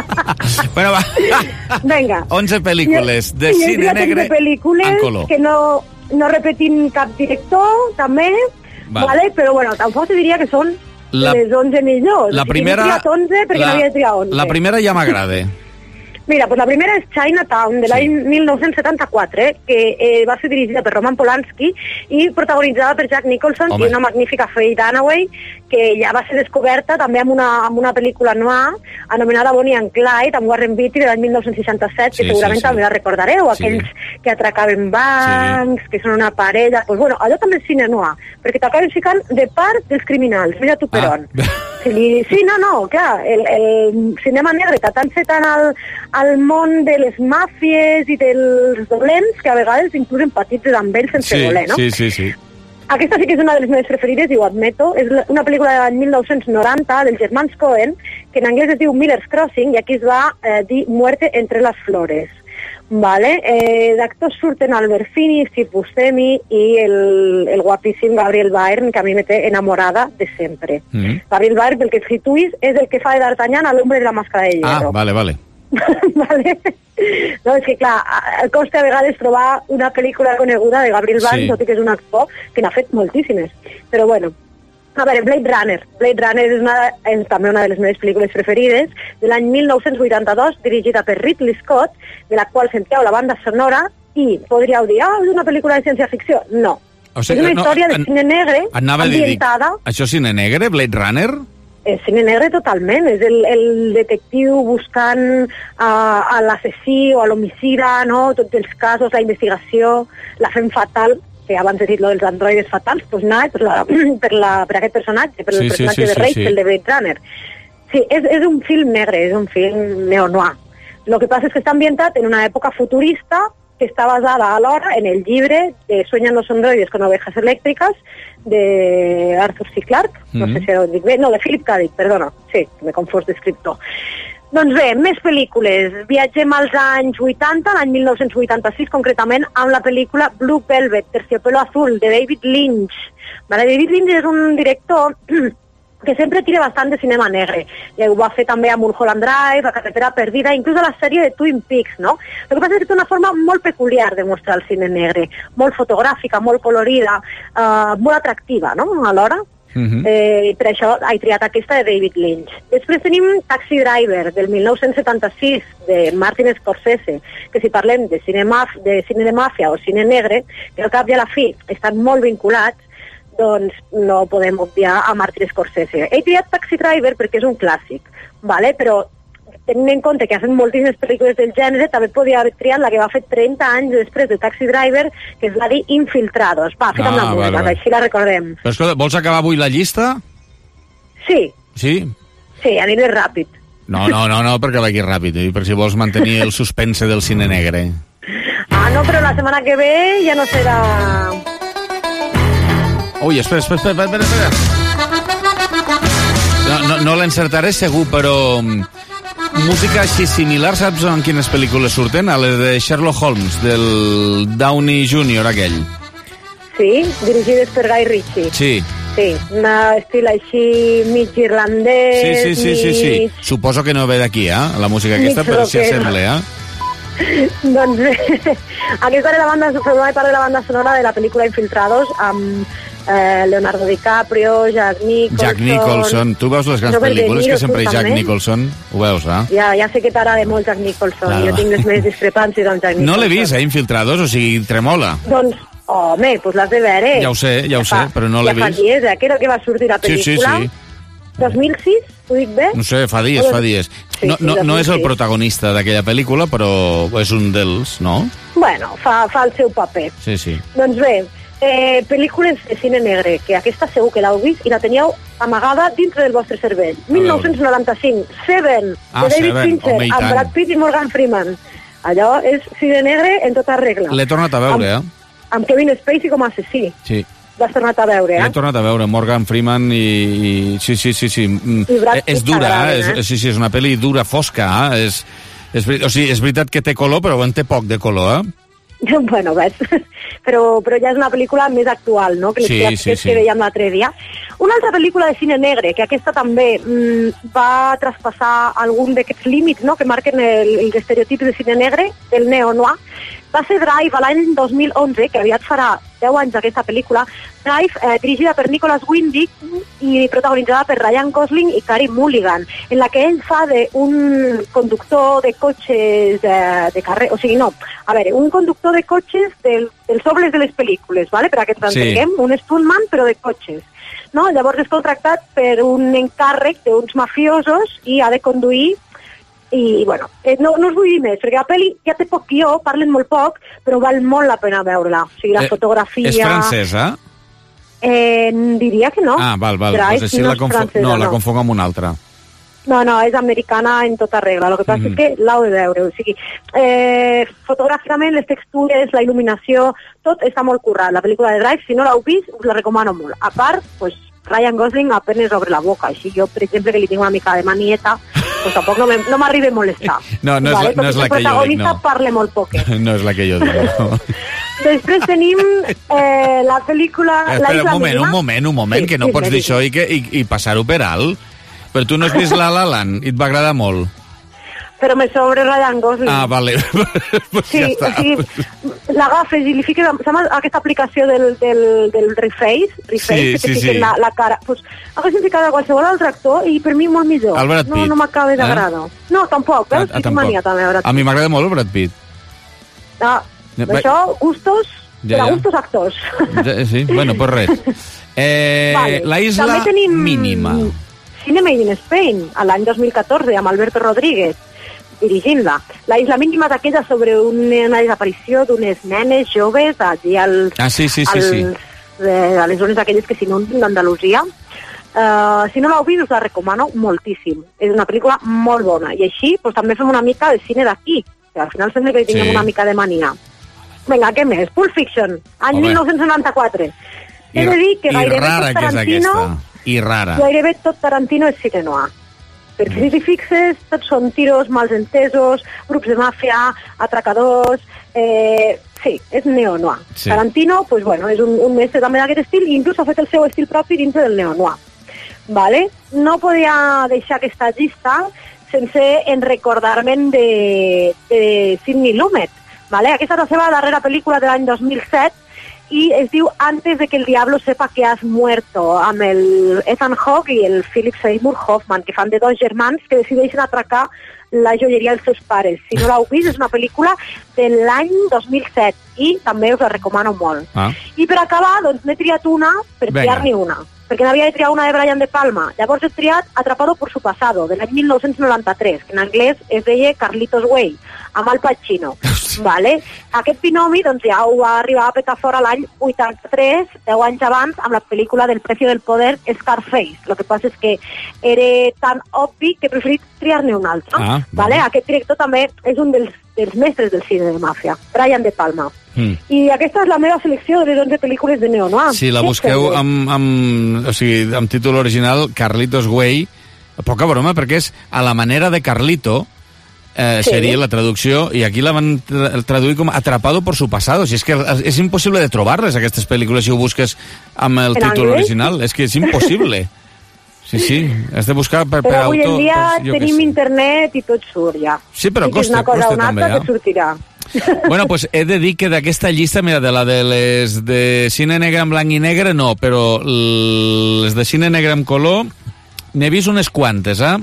Bueno, va, Vinga. onze pel·lícules de I cine ja tinc negre de pel·lícules en color. que no, no repetim cap director, també, Vale. vale. Però bueno, tampoc te diria que són La- les onze millors. La O sigui, primera... he triat onze perquè la, no havia de triar onze. La primera ja m'agrada. Mira, pues la primera és Chinatown, de l'any mil nou-cents setanta-quatre, que eh, va ser dirigida per Roman Polanski i protagonitzada per Jack Nicholson. Home. I una magnífica Faye Dunaway, que ja va ser descoberta també amb una, amb una pel·lícula noir anomenada Bonnie and Clyde, amb Warren Beatty, de l'any mil nou-cents seixanta-set, Sí, que segurament sí, sí. també la recordareu, Sí. aquells que atracaven bancs, sí. que són una parella... Pues bueno, allò també és cine noir, perquè t'acaben ficant de part dels criminals, mira tu per Ah. on. Sí, sí, no, no, clar, el, el cinema negre està tan fet al, al món de les màfies i dels dolents que a vegades inclús empatitzes amb ells sense Sí, voler, no? sí, sí, sí. Aquesta sí que és una de les meves preferides, i ho admeto. És la- una pel·lícula de l'any mil nou-cents noranta dels germans Coen, que en anglès es diu Miller's Crossing, i aquí es va eh, dir Muerte entre las flores. Vale? Eh, d'actors surten Albert Finney, Steve Buscemi i el, el guapíssim Gabriel Byrne, que a mi me té enamorada de sempre. Mm. Gabriel Byrne, pel que situïs, és el que fa de D'Artagnan a l'Hombre de la Màscara de Ah, Hierro. vale, vale. Vale? No, és que clar, a- costa a vegades trobar una pel·lícula coneguda de Gabriel Byrne, Sí. tot i que és un actor que n'ha fet moltíssimes. Però bueno, a veure, Blade Runner. Blade Runner és, una, és també una de les meves pel·lícules preferides, de l'any mil nou-cents vuitanta-dos, dirigida per Ridley Scott, de la qual sentíeu la banda sonora, i podríeu dir, ah, és una pel·lícula de ciència-ficció. No. O sigui, és una no, història de an- cine negre, Anava a dir, dic, ambientada... això és cine negre, Blade Runner? És cine negre totalment, és el, el detectiu buscant uh, a l'assassí o a l'homicida, no? Tots els casos, la investigació, la fem fatal, que abans he dit lo dels androides fatals, doncs nada, per, la, per, la, per aquest personatge, per el Sí, sí, personatge sí, de sí, Rachel, sí. de Blade Runner. Sí, és, és un film negre, és un film neo-noir. Lo que passa és que està ambientat en una època futurista que està basada alhora en el llibre de Sueñan los androides con ovejas eléctricas de Arthur C. Clarke, no Mhm. sé si ho dic bé, no, de Philip K. Dick, perdona, sí, m'he confós d'escriptor. Doncs bé, més pel·lícules. Viatgem als anys vuitanta, l'any mil nou-cents vuitanta-sis concretament, amb la pel·lícula Blue Velvet, Terciopelo Azul, de David Lynch. Vale, David Lynch és un director que sempre tira bastant de cinema negre. I ho va fer també a Mulholland Drive, a Carretera Perdida, inclús a la sèrie de Twin Peaks, no? El que passa és que té una forma molt peculiar de mostrar el cine negre, molt fotogràfica, molt colorida, eh, molt atractiva, no?, alhora. Mhm. Eh, per això he triat aquesta de David Lynch. Després tenim Taxi Driver, del mil nou-cents setanta-sis, de Martin Scorsese, que si parlem de cine, maf de cine de màfia o cine negre, que al cap i a la fi estan molt vinculats. doncs no podem obviar a Martin Scorsese. He triat Taxi Driver perquè és un clàssic, vale? Però tenint en compte que ha fet moltíssimes pel·lícules del gènere, també podia haver triat la que va fer trenta anys després de Taxi Driver, que és la de Infiltrados. Va, feta amb la música, vale, vale. Així la recordem. Però escolta, vols acabar avui la llista? Sí. Sí? Sí, aniré ràpid. No, no, no, no, perquè vagi ràpid, eh? Per si vols mantenir el suspense del cine negre. Ah, no, però la setmana que ve ja no serà... Ui, espera, espera, espera, espera, espera. No, no, no l'encertaré segur, però... música així similar, saps en quines pel·lícules surten? A les de Sherlock Holmes, del Downey júnior aquell. Sí, dirigides per Guy Ritchie. Sí. Sí, un estil així mig irlandès... Sí, sí, sí, sí, sí. mig... Suposo que no ve d'aquí, eh? La música aquesta, mig però s'hi rocker. assembla, eh? Doncs bé, aquesta era la banda, formava part de la banda sonora de la pel·lícula Infiltrados, amb eh, Leonardo DiCaprio, Jack Nicholson... Jack Nicholson. Tu veus les grans Robert pel·lícules De Niro, que sempre hi ha Jack també. Nicholson? Ho veus, eh? Ja, ja sé que t'agrada molt Jack Nicholson, Clar. jo tinc les meves discrepàncies amb Jack Nicholson. No l'he vist, eh, Infiltrados, o sigui, tremola. Doncs, home, doncs l'has de veure. Ja ho sé, ja ho sé, però no l'he Ja fa vist. dies, eh, que era que va sortir la Sí, pel·lícula. sí, sí. dos mil sis, ho dic bé? No sé, fa dies, fa dies. Sí, No, sí, no, no és el sí. protagonista d'aquella pel·lícula, però és un dels, no? Bueno, fa, fa el seu paper. Sí, sí. Doncs bé, eh, pel·lícules de cine negre, que aquesta segur que l'heu vist i la teníeu amagada dintre del vostre cervell. mil nou-cents noranta-cinc, Seven, Ah, de David Seven, Fincher, home, i amb tant. Brad Pitt i Morgan Freeman. Allò és cine negre en tota regla. L'he tornat a veure, eh? Amb Kevin Spacey com a assassí. Sí. L'has tornat a veure, eh? L'he tornat a veure, Morgan Freeman i... i sí, sí, sí, sí. Mm, I Brad eh, És Pitt dura, t'agraden, eh? eh? És, sí, sí, és una pel·li dura, fosca, eh? És, és, veri- o sigui, és veritat que té color, però en té poc de color, eh? Bueno, ves, però, però ja és una pel·lícula més actual, no?, que les Sí, que, sí, que, sí. que veiem l'altre dia. Una altra pel·lícula de cine negre, que aquesta també mm, va traspassar algun d'aquests límits, no?, que marquen el, els estereotips de cine negre, el neo-noir, va ser Drive a l'any dos mil onze, que aviat farà deu anys aquesta pel·lícula. Drive, eh, dirigida per Nicholas Winding i protagonitzada per Ryan Gosling i Carey Mulligan, en la que ell fa d'un conductor de cotxes de, de carrer, o sigui, no, a veure, un conductor de cotxes del, dels sobles de les pel·lícules, ¿vale? Per a que ens Sí. entenguem, un stuntman però de cotxes. No? Llavors és contractat per un encàrrec d'uns mafiosos i ha de conduir i, bueno, eh, no, no us vull dir més, perquè la pel·li ja té poc guió, parlen molt poc, però val molt la pena veure-la. O sigui, la Eh, fotografia... És francesa? Eh, diria que no. Ah, val, val. Drive, Pues així no la, és confo... francesa, no, la no. confonc amb una altra. No, no, és americana en tota regla. El que passa Mhm. és que l'heu de veure. O sigui, eh, fotogràficament, les textures, la il·luminació, tot està molt currat. La pel·lícula de Drive, si no l'heu vist, us la recomano molt. A part, pues, Ryan Gosling apenas obre la boca. Així jo, per exemple, que li tinc una mica de manieta, pues tampoc no me- no m'arriba a molestar. No, no és la- no és la que jo dic, El protagonista no. parla molt poc. No és la que jo dic, no. Després tenim eh, la pel·lícula... La Espera, Isla un moment, Mínima. un moment, un moment, Sí, que no dime, pots dir dime. això i, que, i, i passar-ho per alt. Però tu no has vist La La Land i et va agradar molt. Però me sobre Ryan Gosling. Ah, vale. pues Sí, ja o està. sigui, l'agafes i li fiques... Saps aquesta aplicació del, del, del Reface? Reface, Sí, que te sí, fiquen sí. la, la cara. Pues, haguéssim ficat a qualsevol altre actor i per mi molt millor. El Brad no, Pitt, no m'acaba eh? d'agradar. No, tampoc, Ah, veus? ah, Ah, tampoc. mania també, Brad A Pitt. mi m'agrada molt el Brad Pitt. Ah, Ja, va- això, gustos, Ja, per a ja. gustos actors. Ja, sí, bueno, pues res. Eh, Vale. La isla També tenim mínima. Cine Made in Spain, a l'any dos mil catorze, amb Alberto Rodríguez, dirigint-la. La isla mínima és aquella sobre una desaparició d'unes nenes joves allí als, Ah, sí, sí, sí, als, sí. eh, a les zones aquelles que s'inunden d'Andalusia. Uh, si no l'heu vist, us la recomano moltíssim. És una pel·lícula molt bona. I així pues, també fem una mica de cine d'aquí, que al final sembla que hi tinguem Sí. una mica de mania. Vinga, què més? Pulp Fiction, any Home. mil nou-cents noranta-quatre. I, He de dir que i gairebé rara tot que és Tarantino... aquesta. I rara. Gairebé tot Tarantino és cine noir. Per si t'hi fixes, tots són tiros, mals entesos, grups de màfia, atracadors... Eh, sí, és neo-noir. Sí. Tarantino, pues, bueno, és un, un mestre també d'aquest estil i inclús ha fet el seu estil propi dintre del neo-noir. Vale? No podia deixar aquesta llista sense en recordar-me'n de, de Sidney Lumet. Vale? Aquesta és la seva darrera pel·lícula de l'any dos mil set i es diu Antes de que el diablo sepa que has muerto, amb el Ethan Hawke i el Philip Seymour Hoffman, que fan de dos germans que decideixen atracar la joieria dels seus pares. Si no l'heu vist, és una pel·lícula de l'any dos mil set i també us la recomano molt. Ah. I per acabar, doncs n'he triat una per triar-n'hi una, perquè n'havia de triar una de Brian De Palma. Llavors he triat Atrapado por su pasado, de l'any mil nou-cents noranta-tres, que en anglès es deia Carlitos Way, amb Al Pacino. Vale? Aquest binomi doncs, ja ho va arribar a petar fora l'any vuitanta-tres, deu anys abans, amb la pel·lícula del Precio del Poder, Scarface. El que passa és que era tan obvi que he preferit triar-ne un altre. Ah, vale? Aquest director també és un dels, dels mestres del cine de màfia, Brian De Palma. Mm. I aquesta és la meva selecció de les onze pel·lícules de neo-noir. Si la busqueu amb, amb, o sigui, amb títol original, Carlitos Way, poca broma, perquè és a la manera de Carlito, eh, sí. seria la traducció, i aquí la van tra traduir com Atrapado por su pasado. Si és que és impossible de trobar-les, aquestes pel·lícules, si ho busques amb el títol original. És que és impossible. Sí, sí, has de buscar per, per però avui autor... en dia pues, tenim internet i tot surt ja. Sí, però I costa, una cosa costa una també, altra eh? que sortirà. Bueno, pues he de dir que d'aquesta llista, mira, de la de les de cine negre en blanc i negre, no, però les de cine negre en color n'he vist unes quantes, eh?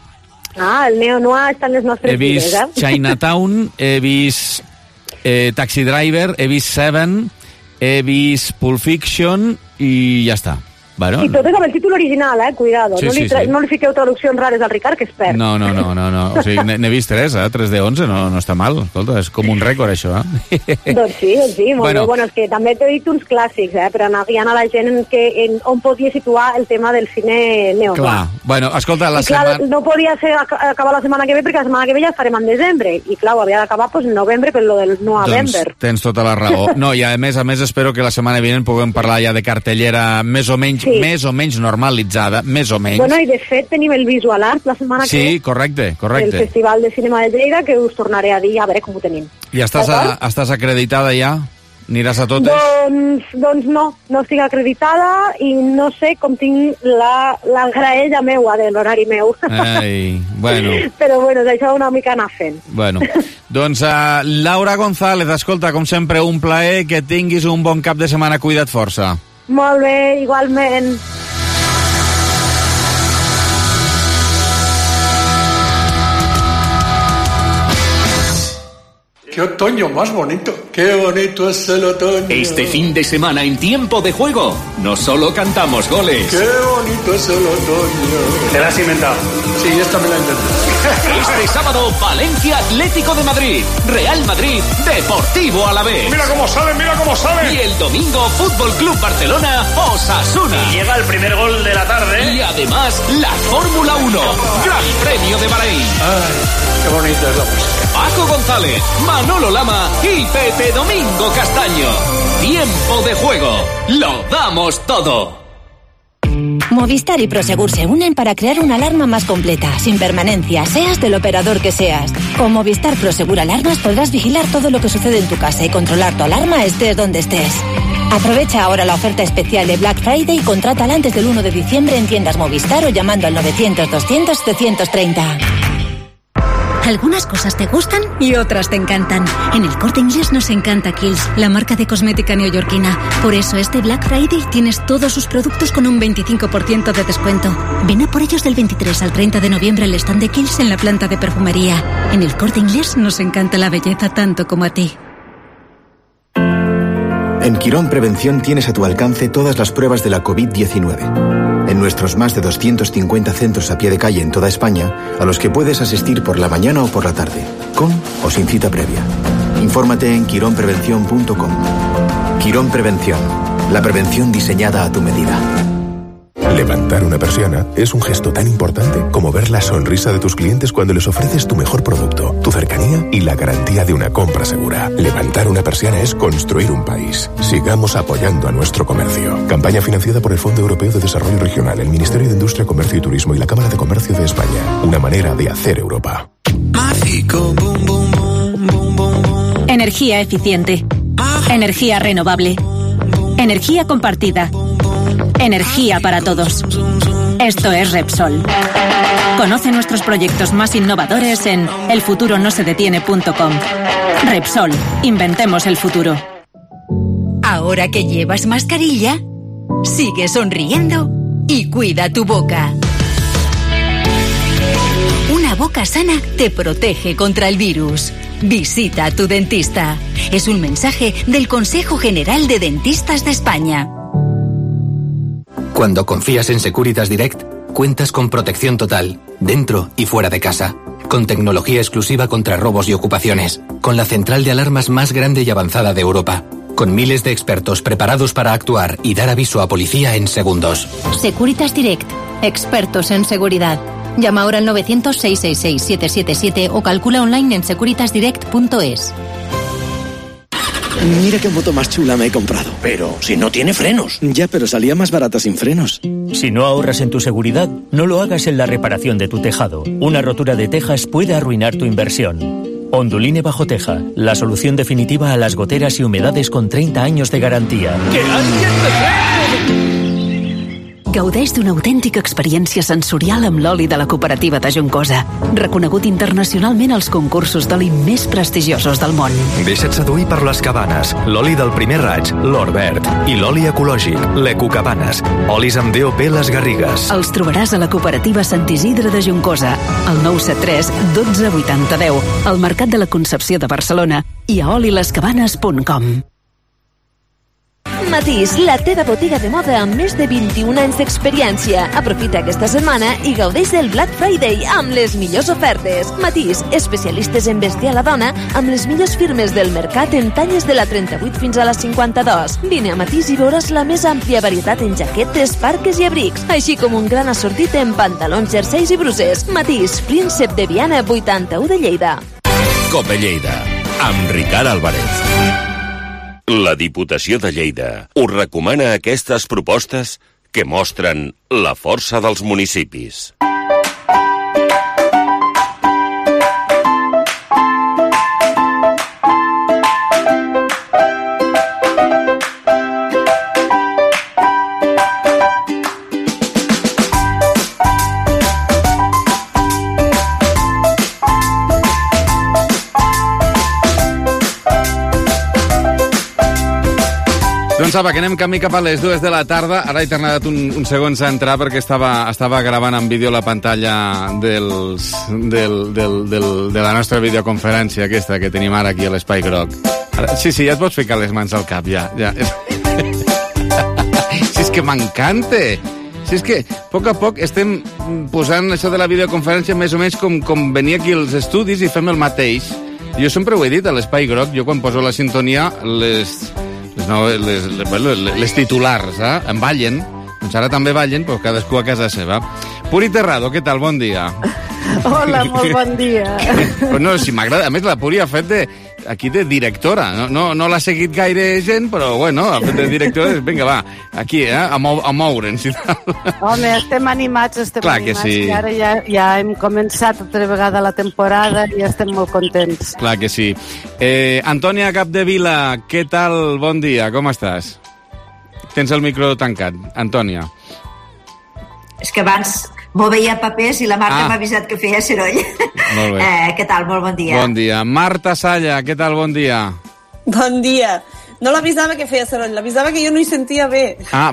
Ah, el neo-noir està en les nostres He vist vides, eh? Chinatown, he vist eh, Taxi Driver, he vist Seven, he vist Pulp Fiction i ja està. Bueno, I tot és amb el títol original, eh? Cuidado. Sí, no, li sí, sí. no li fiqueu traduccions rares al Ricard, que és perd. No, no, no, no, no. O sigui, n'he vist tres, eh? tres de onze, no, no està mal. Escolta, és com un rècord, això, eh? Doncs sí, doncs sí, molt Bueno. bé. Bueno, és que també t'he dit uns clàssics, eh? Per anar guiant a la gent en que, en, on podia situar el tema del cine neo. Clar. Bueno, escolta, la I clar, setmana... no podia ser ac acabar la setmana que ve, perquè la setmana que ve ja estarem en desembre. I clar, ho havia d'acabar pues, en novembre, per lo del novembre. Doncs tens tota la raó. No, i a més a més espero que la setmana vinent puguem parlar ja de cartellera més o menys, Sí. més o menys normalitzada, més o menys. Bueno, i de fet tenim el Visual Art la setmana que ve. Sí, correcte, correcte. El Festival de Cinema de Lleida, que us tornaré a dir a veure com ho tenim. I estàs, a, estàs acreditada ja? Aniràs a totes? Doncs, doncs no, no estic acreditada i no sé com tinc la, la graella meua de l'horari meu. Ai, bueno, Però bueno, d'això una mica anar fent. bueno. Doncs uh, Laura González, escolta, com sempre, un plaer, que tinguis un bon cap de setmana, cuida't força. Molt bé, igualment. ¡Qué otoño más bonito! ¡Qué bonito es el otoño! Este fin de semana en Tiempo de Juego, no solo cantamos goles. ¡Qué bonito es el otoño! ¿Te la has inventado? Sí, esta me la inventé. Este sábado, Valencia Atlético de Madrid, Real Madrid, Deportivo Alavés. ¡Mira cómo sale, mira cómo sale! Y el domingo, Fútbol Club Barcelona, Osasuna. Y llega el primer gol de la tarde. Y además, la Fórmula uno, Gran Premio de Bahrein. ¡Ay, qué bonita es la música! Paco González, Manolo Lama y Pepe Domingo Castaño. Tiempo de Juego. Lo damos todo. Movistar y Prosegur se unen para crear una alarma más completa, sin permanencia, seas del operador que seas. Con Movistar Prosegur Alarmas podrás vigilar todo lo que sucede en tu casa y controlar tu alarma estés donde estés. Aprovecha ahora la oferta especial de Black Friday y contrátala antes del uno de diciembre en tiendas Movistar o llamando al novecientos, doscientos, setecientos treinta. Algunas cosas te gustan y otras te encantan. En el Corte Inglés nos encanta Kiehl's, la marca de cosmética neoyorquina. Por eso este Black Friday tienes todos sus productos con un veinticinco por ciento de descuento. Ven a por ellos del veintitrés al treinta de noviembre al stand de Kiehl's en la planta de perfumería. En el Corte Inglés nos encanta la belleza tanto como a ti. En Quirón Prevención tienes a tu alcance todas las pruebas de la COVID diecinueve. En nuestros más de doscientos cincuenta centros a pie de calle en toda España, a los que puedes asistir por la mañana o por la tarde, con o sin cita previa. Infórmate en quirón prevención punto com. Quirón Prevención, la prevención diseñada a tu medida. Levantar una persiana es un gesto tan importante como ver la sonrisa de tus clientes cuando les ofreces tu mejor producto, tu cercanía y la garantía de una compra segura. Levantar una persiana es construir un país. Sigamos apoyando a nuestro comercio. Campaña financiada por el Fondo Europeo de Desarrollo Regional, el Ministerio de Industria, Comercio y Turismo y la Cámara de Comercio de España. Una manera de hacer Europa. Energía eficiente. Energía renovable. Energía compartida. Energía para todos. Esto es Repsol. Conoce nuestros proyectos más innovadores en el futuro no se detiene punto com. Repsol, inventemos el futuro. Ahora que llevas mascarilla, sigue sonriendo y cuida tu boca. Una boca sana te protege contra el virus. Visita a tu dentista. Es un mensaje del Consejo General de Dentistas de España. Cuando confías en Securitas Direct, cuentas con protección total, dentro y fuera de casa. Con tecnología exclusiva contra robos y ocupaciones. Con la central de alarmas más grande y avanzada de Europa. Con miles de expertos preparados para actuar y dar aviso a policía en segundos. Securitas Direct. Expertos en seguridad. Llama ahora al novecientos, seiscientos sesenta y seis, setecientos setenta y siete o calcula online en securitas direct punto es. Mira qué moto más chula me he comprado. Pero si no tiene frenos. Ya, pero salía más barata sin frenos. Si no ahorras en tu seguridad, no lo hagas en la reparación de tu tejado. Una rotura de tejas puede arruinar tu inversión. Onduline Bajo Teja, la solución definitiva a las goteras y humedades con treinta años de garantía. ¡Que alguien me frene! Gaudeix d'una autèntica experiència sensorial amb l'oli de la cooperativa de Juncosa, reconegut internacionalment als concursos d'oli més prestigiosos del món. Deixa't seduir per les Cabanes, l'oli del primer raig, l'or verd, i l'oli ecològic, l'Ecocabanes, olis amb D O P Les Garrigues. Els trobaràs a la cooperativa Sant Isidre de Juncosa, al nou set tres, dotze, vuitanta, deu, al Mercat de la Concepció de Barcelona i a oli les cabanes punt com. Matís, la teva botiga de moda amb més de vint-i-un anys d'experiència. Aprofita aquesta setmana i gaudeix del Black Friday amb les millors ofertes. Matís, especialistes en vestir a la dona amb les millors firmes del mercat en talles de la trenta-vuit fins a la cinquanta-dos. Vine a Matís i veuràs la més àmplia varietat en jaquetes, parques i abrics, així com un gran assortit en pantalons, jerseis i bruses. Matís, Príncep de Viana, vuitanta-u de Lleida. Cope Lleida, amb Ricard Álvarez. La Diputació de Lleida us recomana aquestes propostes que mostren la força dels municipis. Doncs apa, que anem camí cap a les dues de la tarda. Ara he tornat un, un segons a entrar perquè estava, estava gravant en vídeo la pantalla dels, del, del, del, de la nostra videoconferència aquesta que tenim ara aquí a l'Espai Groc. Ara, sí, sí, ja et pots ficar les mans al cap, ja. ja. Si és que m'encanta! Si és que a poc a poc estem posant això de la videoconferència més o menys com, com venir aquí als estudis i fem el mateix. Jo sempre ho he dit a l'Espai Groc, jo quan poso la sintonia, les... Les, no, les, les, les, les titulars, eh? Em ballen, doncs ara també ballen, però cadascú a casa seva. Puri Terrado, què tal? Bon dia. Hola, molt bon dia. Però no, si m'agrada, a més la Puri ha fet de, aquí de directora, no, no, no l'ha seguit gaire gent, però bueno, ha fet de directora, vinga va, aquí, eh? a, mou, a moure'ns i tal. Home, estem animats, estem Clar animats, que sí. i ara ja, ja hem començat altra vegada la temporada i estem molt contents. Clar que sí. Eh, Antònia Capdevila, què tal? Bon dia, com estàs? Tens el micro tancat, Antònia. És que abans m'ho veia papers i la Marta Ah. m'ha avisat que feia soroll. Molt bé. Eh, què tal? Molt bon dia. Bon dia. Marta Salla, què tal? Bon dia. Bon dia. No l'avisava que feia soroll, l'avisava que jo no hi sentia bé. Ah,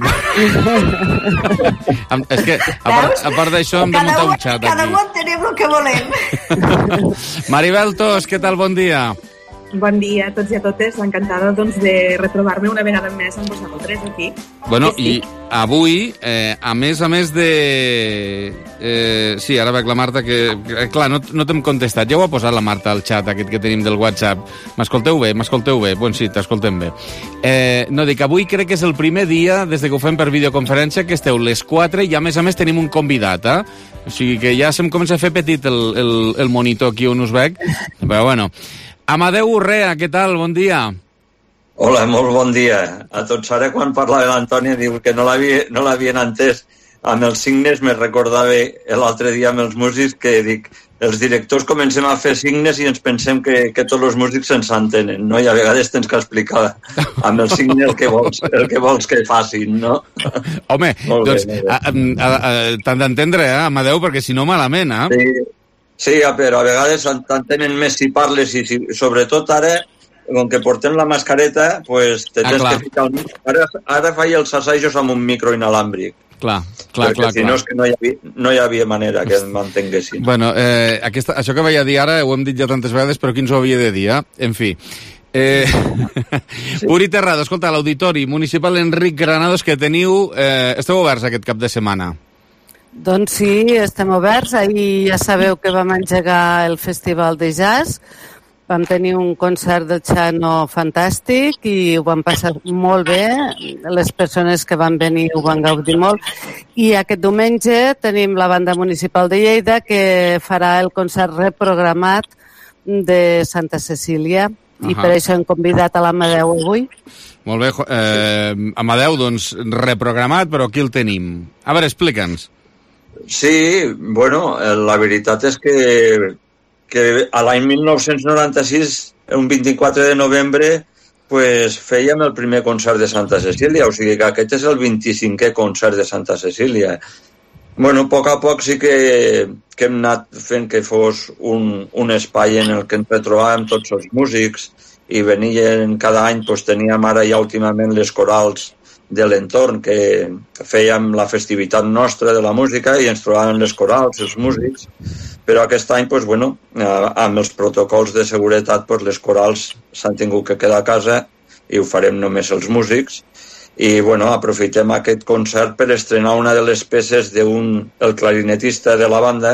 és que a part, a part d'això hem de muntar un xat Cada aquí. un entenem el que volem. Maribel Tos, què tal? Bon dia. Bon dia a tots i a totes. Encantada doncs, de retrobar-me una vegada més amb vosaltres aquí. Bueno, Sí, sí. i avui, eh, a més a més de... Eh, sí, ara veig la Marta que... que clar, no, no t'hem contestat. Ja ho ha posat la Marta al xat aquest que tenim del WhatsApp. M'escolteu bé? M'escolteu bé? Bueno, sí, t'escoltem bé. Eh, no, dic, avui crec que és el primer dia, des que ho fem per videoconferència, que esteu les quatre i a més a més tenim un convidat, eh? O sigui que ja se'm comença a fer petit el, el, el monitor aquí on us veig. Però bueno... Amadeu Urrea, què tal? Bon dia. Hola, molt bon dia. A tots ara, quan parlava l'Antònia, diu que no l'havia- no l'havien entès. Amb els signes me recordava l'altre dia amb els músics que dic, els directors comencem a fer signes i ens pensem que, que tots els músics se'ns entenen, no? I a vegades tens que explicar amb el signe el que vols, el que, vols que facin, no? Home, Molt bé, doncs, molt bé. a, a, a, t'han d'entendre, eh, Amadeu, perquè si no malament, eh? Sí, sí, però a vegades t'entenen més si parles i si, sobretot ara com que portem la mascareta, pues, te Ah, tens clar. que ficar... El... Ara, ara faig els assajos amb un micro inalàmbric. Clar, clar, perquè clar. si clar. no és que no hi havia, no hi havia manera que em mantinguessin. Bueno, eh, aquesta, això que vaig a dir ara ho hem dit ja tantes vegades, però qui ens ho havia de dir, eh? En fi. Eh, sí. Uri Terrado, escolta, l'Auditori Municipal Enric Granados que teniu, eh, esteu oberts aquest cap de setmana? Doncs sí, estem oberts. Ahir ja sabeu que vam engegar el Festival de Jazz. Vam tenir un concert de Chano fantàstic i ho vam passar molt bé. Les persones que van venir ho van gaudir molt. I aquest diumenge tenim la Banda Municipal de Lleida que farà el concert reprogramat de Santa Cecília. I Ahà. per això hem convidat a l'Amadeu avui. Molt bé, eh, Amadeu, doncs, reprogramat, però aquí el tenim. A veure, explica'ns. Sí, bueno, la veritat és que, que a l'any mil nou-cents noranta-sis, un vint-i-quatre de novembre, pues, fèiem el primer concert de Santa Cecília, o sigui que aquest és el vint-i-cinquè concert de Santa Cecília. Bueno, a poc a poc sí que, que hem anat fent que fos un, un espai en el que ens retrobàvem tots els músics i venien cada any, pues, teníem ara ja últimament les corals de l'entorn que fèiem la festivitat nostra de la música i ens trobàvem les corals, els músics, però aquest any, pues, bueno, amb els protocols de seguretat, pues, les corals s'han tingut que quedar a casa i ho farem només els músics. I, bueno, aprofitem aquest concert per estrenar una de les peces d'un... El clarinetista de la banda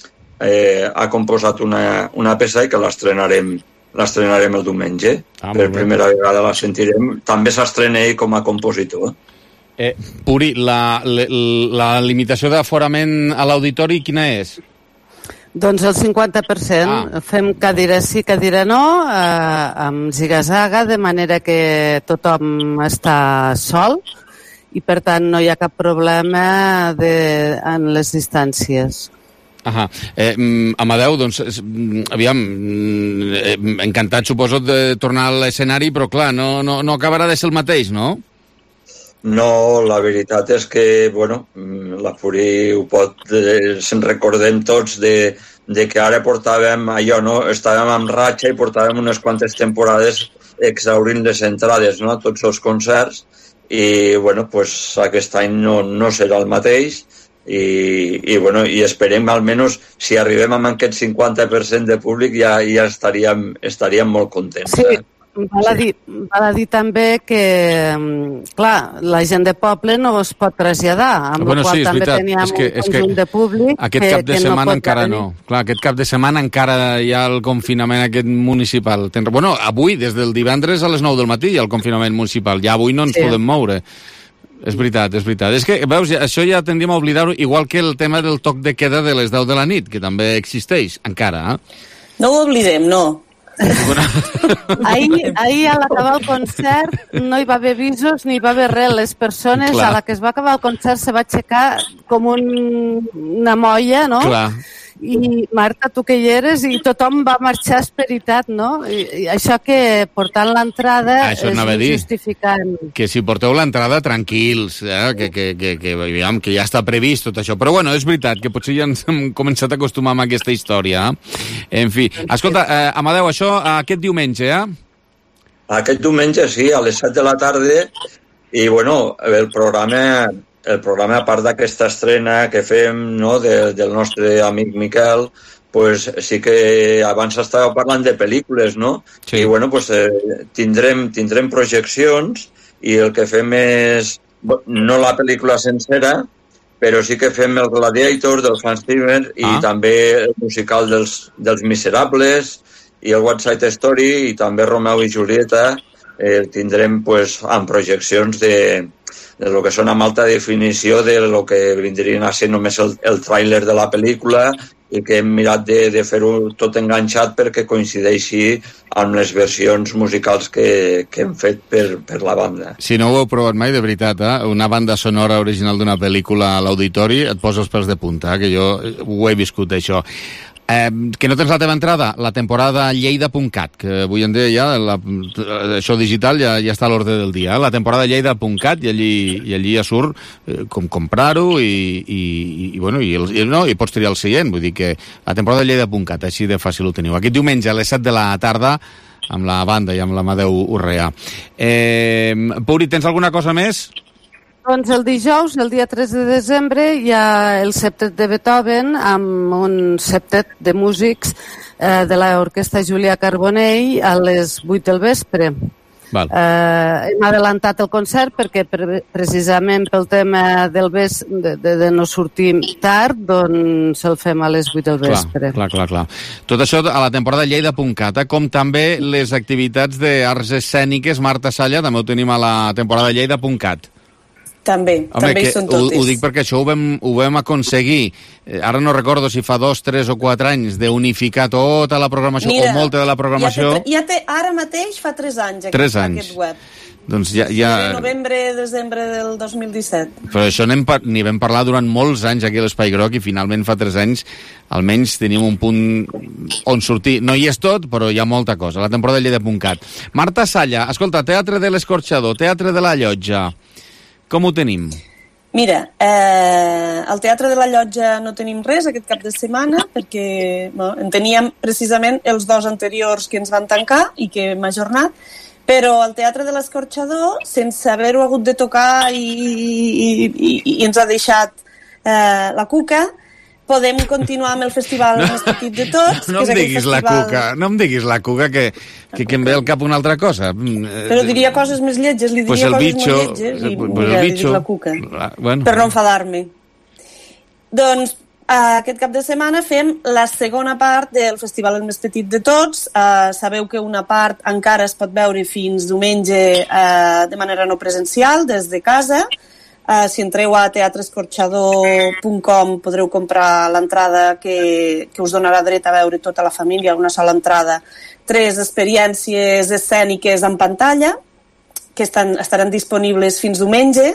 eh, ha composat una, una peça i que l'estrenarem l'estrenarem el diumenge. Ah, per molt bé. primera vegada la sentirem. També s'estrena ell com a compositor. Eh, Puri, la, la, la limitació d'aforament a l'auditori quina és? Doncs el cinquanta per cent. Ah. Fem cadira sí, cadira no, eh, amb ziga-zaga, de manera que tothom està sol i, per tant, no hi ha cap problema de, en les distàncies. Ahà. Eh, Amadeu, doncs, aviam, eh, encantat, suposo, de tornar a l'escenari, però, clar, no, no, no acabarà de ser el mateix, no? No, la veritat és que, bueno, la Furi ho pot... Eh, se'n recordem tots de, de que ara portàvem allò, no? Estàvem amb ratxa i portàvem unes quantes temporades exhaurint les entrades, no?, a tots els concerts, i, bueno, pues, aquest any no, no serà el mateix, i, i, bueno, i esperem almenys, si arribem amb aquest cinquanta per cent de públic, ja, ja estaríem, estaríem molt contents. Sí. Eh? Val a, dir, val a dir també que, clar, la gent de poble no es pot traslladar, amb bueno, la qual sí, també veritat. teníem És que, un és conjunt que de públic aquest que, cap de que setmana no pot encara venir. no. Clar, aquest cap de setmana encara hi ha el confinament aquest municipal. Ten... Bueno, avui, des del divendres a les nou del matí hi ha el confinament municipal. Ja avui no ens Sí. podem moure. És veritat, és veritat. És que, veus, això ja tendríem a oblidar-ho, igual que el tema del toc de queda de les deu de la nit, que també existeix, encara, eh? No ho oblidem, no. Ahir, ahir a l'acabar el concert no hi va haver avisos ni hi va haver res. Les persones Clar. a la que es va acabar el concert se va aixecar com un, una molla, no? Clar. I Marta, tu que hi eres, i tothom va marxar esperitat, no? I, i això que portant l'entrada Això és anava a dir. justificant. Que si porteu l'entrada, tranquils, eh? que, que, que, que, aviam, que ja està previst tot això. Però bueno, és veritat que potser ja ens hem començat a acostumar amb aquesta història. Eh? En fi, escolta, eh, Amadeu, això aquest diumenge, eh? Aquest diumenge, sí, a les set de la tarda, i bueno, el programa, el programa a part d'aquesta estrena que fem, no, de, del nostre amic Miquel, pues sí que abans estava parlant de pel·lícules, no? Sí. I bueno, pues eh, tindrem, tindrem projeccions i el que fem és, no la pel·lícula sencera, però sí que fem el Gladiator del Hans Zimmer i Ah. també el musical dels, dels Miserables i el West Side Story i també Romeo i Julieta. Eh, tindrem pues, amb projeccions de, de lo que són amb alta definició de lo que vindrien a ser només el, el tràiler de la pel·lícula i que hem mirat de, de fer-ho tot enganxat perquè coincideixi amb les versions musicals que, que hem fet per, per la banda. Si no ho heu provat mai, de veritat, eh? Una banda sonora original d'una pel·lícula a l'auditori et posa els pèls de punta, eh? Que jo ho he viscut, això. Eh, que no tens la teva entrada? La temporada lleida punt cat, que avui en dia ja la, això digital ja, ja està a l'ordre del dia. Eh? La temporada lleida punt cat i allí, i allí ja surt eh, com comprar-ho i, i, i, bueno, i, el, i, no, i pots triar el seient. Vull dir que la temporada lleida punt cat, així de fàcil ho teniu. Aquest diumenge a les set de la tarda amb la banda i amb l'Amadeu Urrea. Eh, Puri, tens alguna cosa més? Doncs el dijous, el dia tres de desembre, hi ha el septet de Beethoven amb un septet de músics eh, de l'orquestra Julià Carbonell a les vuit del vespre. Val. Eh, hem adelantat el concert perquè pre precisament pel tema del ves de, de, de no sortir tard, doncs el fem a les vuit del vespre. Clar, clar, clar. Tot això a la temporada lleida punt cat, eh? Com també les activitats d'arts escèniques. Marta Salla, també ho tenim a la temporada lleida punt cat. També, Home, també hi són totes. Ho, ho dic perquè això ho vam, ho vam aconseguir, eh, ara no recordo si fa dos, tres o quatre anys, d'unificar tota la programació, Mira, o molta de la programació. Ja té, ja té, ara mateix fa tres anys, aquest, tres anys. aquest web. Doncs ja, ja... De novembre, desembre del dos mil disset. Però això n'hi vam parlar durant molts anys aquí a l'Espai Groc i finalment fa tres anys almenys tenim un punt on sortir. No hi és tot, però hi ha molta cosa. La temporada lleida punt cat. Marta Salla, escolta, Teatre de l'Escorxador, Teatre de la Llotja, com ho tenim? Mira, eh, al Teatre de la Llotja no tenim res aquest cap de setmana perquè no, en teníem precisament els dos anteriors que ens van tancar i que hem ajornat, però al Teatre de l'Escorxador, sense haver-ho hagut de tocar i, i, i, i ens ha deixat eh, la cuca, podem continuar amb el festival no, més petit de tots. No, no, em diguis festival... la cuca, no em diguis la cuca, que, que, que em ve al cap una altra cosa. Però diria coses més lletges, li diria pues coses bicho, molt lletges i pues mira, el li dic la cuca, ah, bueno. per no enfadar-me. Doncs aquest cap de setmana fem la segona part del festival el més petit de tots. Uh, sabeu que una part encara es pot veure fins diumenge uh, de manera no presencial, des de casa. Uh, si entreu a teatre escorxador punt com podreu comprar l'entrada que, que us donarà dret a veure tota la família, una sola entrada, tres experiències escèniques en pantalla que estan, estaran disponibles fins diumenge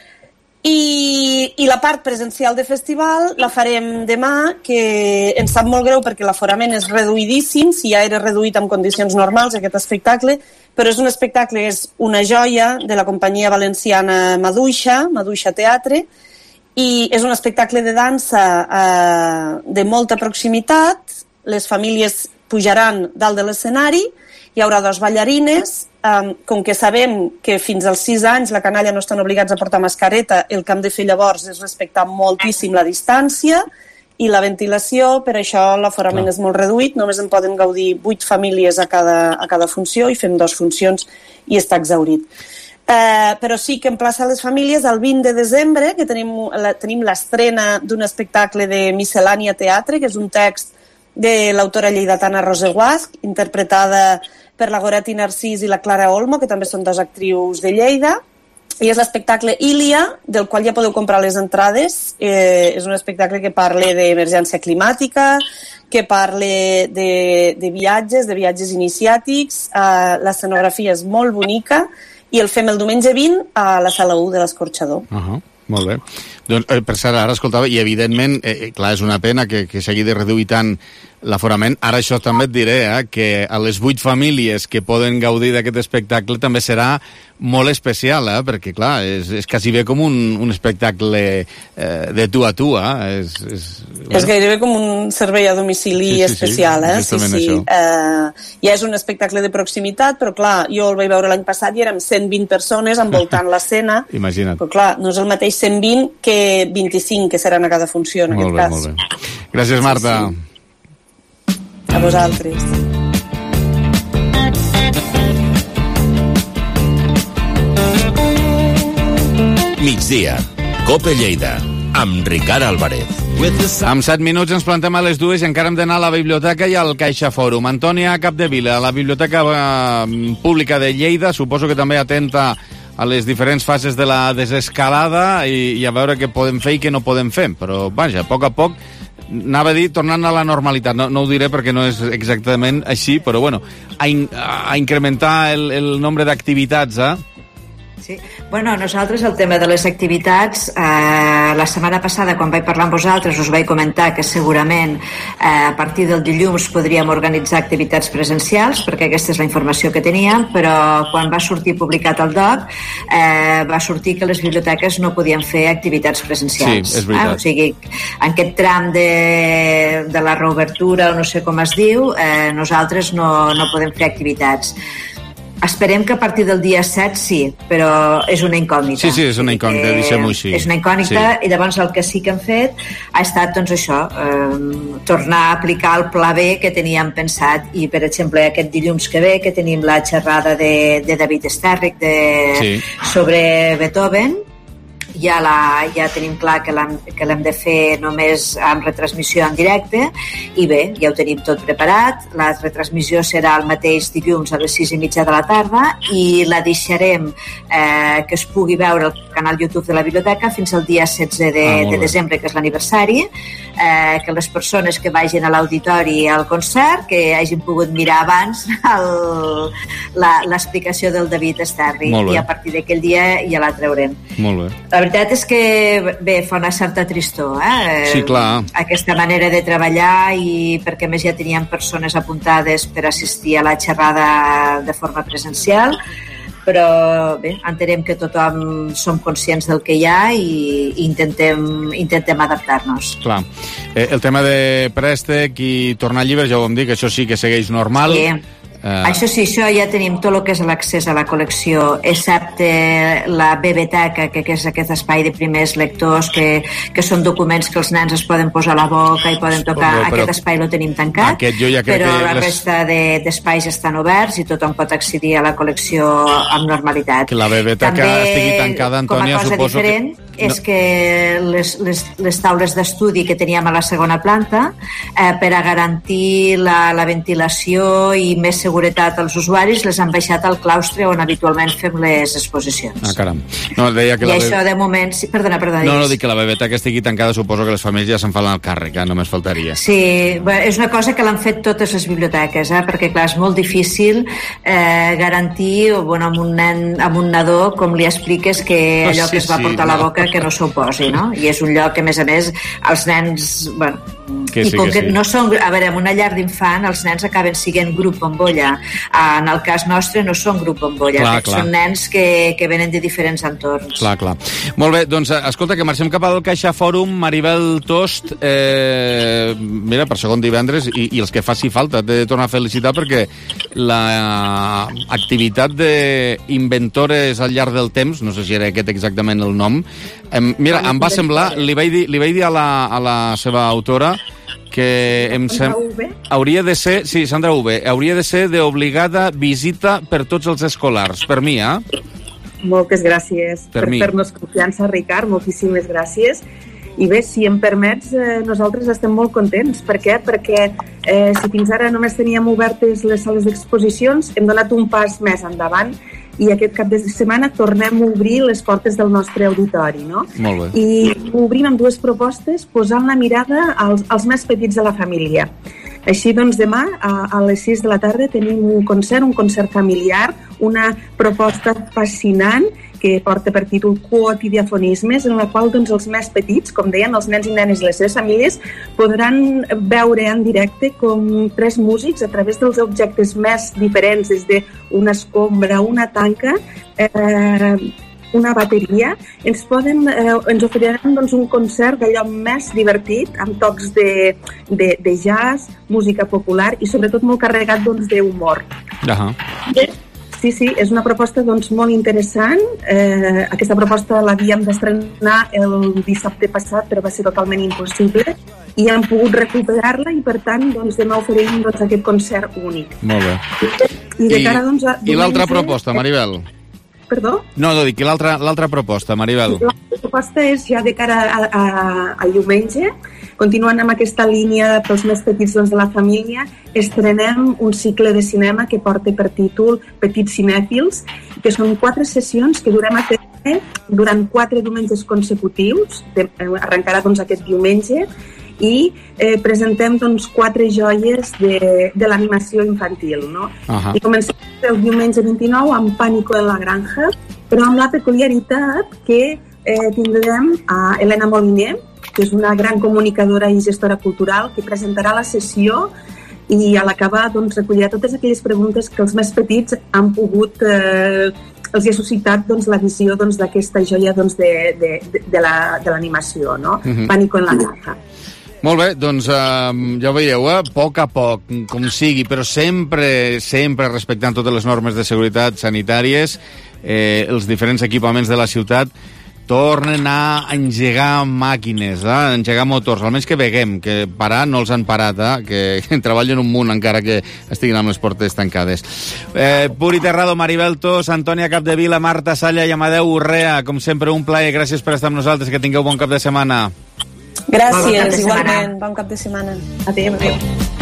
i, i la part presencial de festival la farem demà, que ens sap molt greu perquè l'aforament és reduïdíssim, si ja era reduït en condicions normals aquest espectacle, però és un espectacle, és una joia de la companyia valenciana Maduixa, Maduixa Teatre, i és un espectacle de dansa eh, de molta proximitat, les famílies pujaran dalt de l'escenari, hi haurà dos ballarines, eh, com que sabem que fins als sis anys la canalla no estan obligats a portar mascareta, el que hem de fer llavors és respectar moltíssim la distància, i la ventilació, per això l'aforament és molt reduït, només en poden gaudir vuit famílies a cada, a cada funció i fem dues funcions i està exhaurit. Eh, però sí que emplaça les famílies el vint de desembre, que tenim, la, tenim l'estrena d'un espectacle de Miscel·lània Teatre, que és un text de l'autora lleidatana Rosa Guasc, interpretada per la Goretti Narcís i la Clara Olmo, que també són dues actrius de Lleida, i és l'espectacle Ilia, del qual ja podeu comprar les entrades. Eh, és un espectacle que parla d'emergència climàtica, que parla de, de viatges, de viatges iniciàtics. Eh, l'escenografia és molt bonica i el fem el diumenge vint a la sala u de l'Escorxador. Uh -huh. Molt bé. Doncs, eh, per cert, ara escoltava, i evidentment, eh, clar, és una pena que, que s'hagi de reduir tant l'aforament. Ara això també et diré, eh, que a les vuit famílies que poden gaudir d'aquest espectacle també serà molt especial, eh, perquè, clar, és, és quasi bé com un, un espectacle eh, de tu a tu, eh? És, és, bueno. És gairebé com un servei a domicili sí, sí, especial, sí, eh? Sí, sí. Uh, ja és un espectacle de proximitat, però, clar, jo el vaig veure l'any passat i érem cent vint persones envoltant l'escena. Imagina't. Però, clar, no és el mateix cent vint que vint-i-cinc que seran a cada funció, en molt aquest bé, cas. Molt bé. Gràcies, Marta. Sí, sí. A vosaltres. Migdia. Cope Lleida. Amb Ricard Álvarez. Amb set minuts ens plantem a les dues i encara hem d'anar a la biblioteca i al Caixa Fòrum. Antònia Capdevila, la Biblioteca eh, Pública de Lleida, suposo que també atenta a les diferents fases de la desescalada i, i a veure què podem fer i què no podem fer. Però, vaja, a poc a poc, anava a dir tornant a la normalitat. No, no ho diré perquè no és exactament així, però, bueno, a, in, a incrementar el, el nombre d'activitats, eh? Sí. Bueno, nosaltres el tema de les activitats, eh, la setmana passada quan vaig parlar amb vosaltres us vaig comentar que segurament eh, a partir del dilluns podríem organitzar activitats presencials, perquè aquesta és la informació que teníem, però quan va sortir publicat el doc eh, va sortir que les biblioteques no podien fer activitats presencials. Sí, és veritat. Eh? O sigui, en aquest tram de, de la reobertura, o no sé com es diu, eh, nosaltres no, no podem fer activitats. Esperem que a partir del dia set sí, però és una incògnita. Sí, sí, és una incògnita, deixem-ho així. És una incògnita, sí. I llavors el que sí que hem fet ha estat, doncs això, eh, tornar a aplicar el pla B que teníem pensat, i per exemple aquest dilluns que ve, que tenim la xerrada de, de David Stärrich de, sí. sobre Beethoven, ja, la, ja tenim clar que l'hem, que l'hem de fer només amb retransmissió en directe, i bé, ja ho tenim tot preparat. La retransmissió serà el mateix dilluns a les sis i mitja de la tarda i la deixarem eh, que es pugui veure al canal YouTube de la biblioteca fins al dia setze de, ah, de desembre, que és l'aniversari, eh, que les persones que vagin a l'auditori al concert que hagin pogut mirar abans el, la, l'explicació del David Stärrich, i a partir d'aquell dia ja la traurem. Molt bé. La veritat és que, bé, fa una certa tristor, eh? Sí, clar. Aquesta manera de treballar, i perquè més ja teníem persones apuntades per assistir a la xerrada de forma presencial, però bé, entenem que tothom som conscients del que hi ha i intentem, intentem adaptar-nos. Clar. Eh, el tema de préstec i tornar llibres, ja ho vam dir, que això sí que segueix normal. Sí. Uh... Això sí, això ja tenim tot el que és l'accés a la col·lecció, excepte la biblioteca, que, que és aquest espai de primers lectors, que, que són documents que els nens es poden posar a la boca i poden tocar. Però, però, aquest espai lo tenim tancat, ja però la les... resta de, d'espais estan oberts i tothom pot accedir a la col·lecció amb normalitat. Que la biblioteca També, estigui tancada, Antònia, com a cosa suposo diferent, que... és que les, les, les taules d'estudi que teníem a la segona planta, eh, per a garantir la, la ventilació i més seguretat als usuaris, les han baixat al claustre on habitualment fem les exposicions. Ah, caram. No, deia que I la això de moment... Sí, perdona, perdona. No, no, dic que la biblioteca estigui tancada, suposo que les famílies ja se'n fan el càrrec, eh? Només faltaria. Sí, bé, és una cosa que l'han fet totes les biblioteques, eh? Perquè clar, és molt difícil eh, garantir, bueno, amb un nen, amb un nadó, com li expliques que allò sí, que es va portar sí, a la boca no. que no s'ho posi, no? I és un lloc que, a més a més, els nens... Bueno, que i sí, com que, que sí. no són... A veure, en una llar d'infant, els nens acaben sent grup bombolla. En el cas nostre no són grup bombolla, clar, clar. Són nens que, que venen de diferents entorns. Clar, clar. Molt bé, doncs, escolta, que marxem cap al Caixa Fòrum. Maribel Tost, eh, mira, per segon divendres, i, i els que faci falta, t'he de tornar a felicitar perquè l'activitat d'inventores al llarg del temps, no sé si era aquest exactament el nom, eh, mira, em va semblar, li vaig dir, li vaig dir a la, a la seva autora que em sem... hauria de ser, sí, Sandra V, hauria de ser d'obligada visita per tots els escolars, per mi, eh? Moltes gràcies per, per fer-nos confiança, Ricard, moltíssimes gràcies. I bé, si em permets, eh, nosaltres estem molt contents. Per què? Perquè eh, si fins ara només teníem obertes les sales d'exposicions, hem donat un pas més endavant i aquest cap de setmana tornem a obrir les portes del nostre auditori, no? Molt bé. I ho obrim amb dues propostes, posant la mirada als, als més petits de la família. Així doncs, demà a, a les sis de la tarda tenim un concert, un concert familiar, una proposta fascinant que porta per títol Quotidiafonismes, en la qual doncs, els més petits, com deien, els nens i nenes i les seves famílies, podran veure en directe com tres músics, a través dels objectes més diferents, des d'una escombra, una tanca, eh, una bateria, ens poden eh, ens oferiran doncs, un concert d'allò més divertit, amb tocs de, de, de jazz, música popular i sobretot molt carregat doncs, d'humor. Uh-huh. Sí, sí, és una proposta doncs, molt interessant. Eh, aquesta proposta l'havíem d'estrenar el dissabte passat, però va ser totalment impossible i hem pogut recuperar-la i per tant doncs, demà oferim doncs, aquest concert únic. Molt bé. I, de cara, doncs, a... I l'altra proposta, Maribel? Perdó? No, no, dic, i l'altra, l'altra proposta, Maribel? La proposta és ja de cara a, a, a diumenge, continuant amb aquesta línia pels més petits doncs, de la família, estrenem un cicle de cinema que porta per títol Petits cinèfils, que són quatre sessions que durem a fer durant quatre diumenges consecutius, de, arrencarà doncs, aquest diumenge, i eh, presentem doncs, quatre joies de, de l'animació infantil. No? Uh-huh. I comencem el diumenge vint-i-nou amb Pànico en la granja, però amb la peculiaritat que eh, tindrem a Helena Moliner, que és una gran comunicadora i gestora cultural, que presentarà la sessió i a l'acabar doncs, recollirà totes aquelles preguntes que els més petits han pogut, eh, els hi ha suscitat doncs, la visió doncs, d'aquesta joia doncs, de, de, de, de l'animació, la, no? Mm-hmm. Pánico en la Granja. Molt bé, doncs uh, ja ho veieu, eh? A poc a poc, com sigui, però sempre, sempre respectant totes les normes de seguretat sanitàries, eh, els diferents equipaments de la ciutat tornen a engegar màquines, eh? A engegar motors, almenys que veguem, que parar no els han parat, eh? Que treballen un munt encara que estiguin amb les portes tancades. Eh, Puri Terrado, Maribel Tos, Antònia Capdevila, Marta Salla i Amadeu Urrea, com sempre un plaer, gràcies per estar amb nosaltres, que tingueu bon cap de setmana. Gràcies, bon igualment. Bon cap de setmana. Adéu, adéu.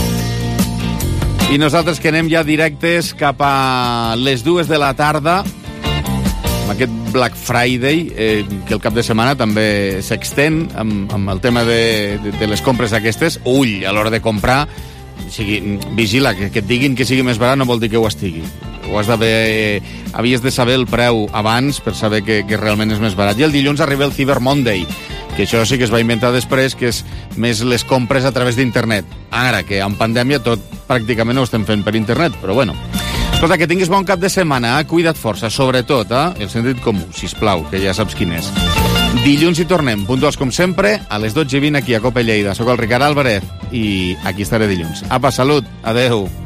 I nosaltres que anem ja directes cap a les dues de la tarda, amb aquest Black Friday, eh, que el cap de setmana també s'extén amb, amb el tema de, de, de les compres aquestes. Ull, a l'hora de comprar, sigui, vigila, que, que et diguin que sigui més barat no vol dir que ho estigui. Ho has d'haver... Havies de saber el preu abans per saber que, que realment és més barat. I el dilluns arriba el Cyber Monday, que això sí que es va inventar després, que és més les compres a través d'internet. Ara, que en pandèmia tot pràcticament ho estem fent per internet, però bueno. Escolta, que tinguis bon cap de setmana, eh? Cuida't força, sobretot, eh? El sentit comú, sisplau, que ja saps quin és. Dilluns hi tornem, puntuals com sempre, a les dotze i vint aquí a Copa Lleida. Soc el Ricard Álvarez i aquí estaré dilluns. Apa, salut, adeu.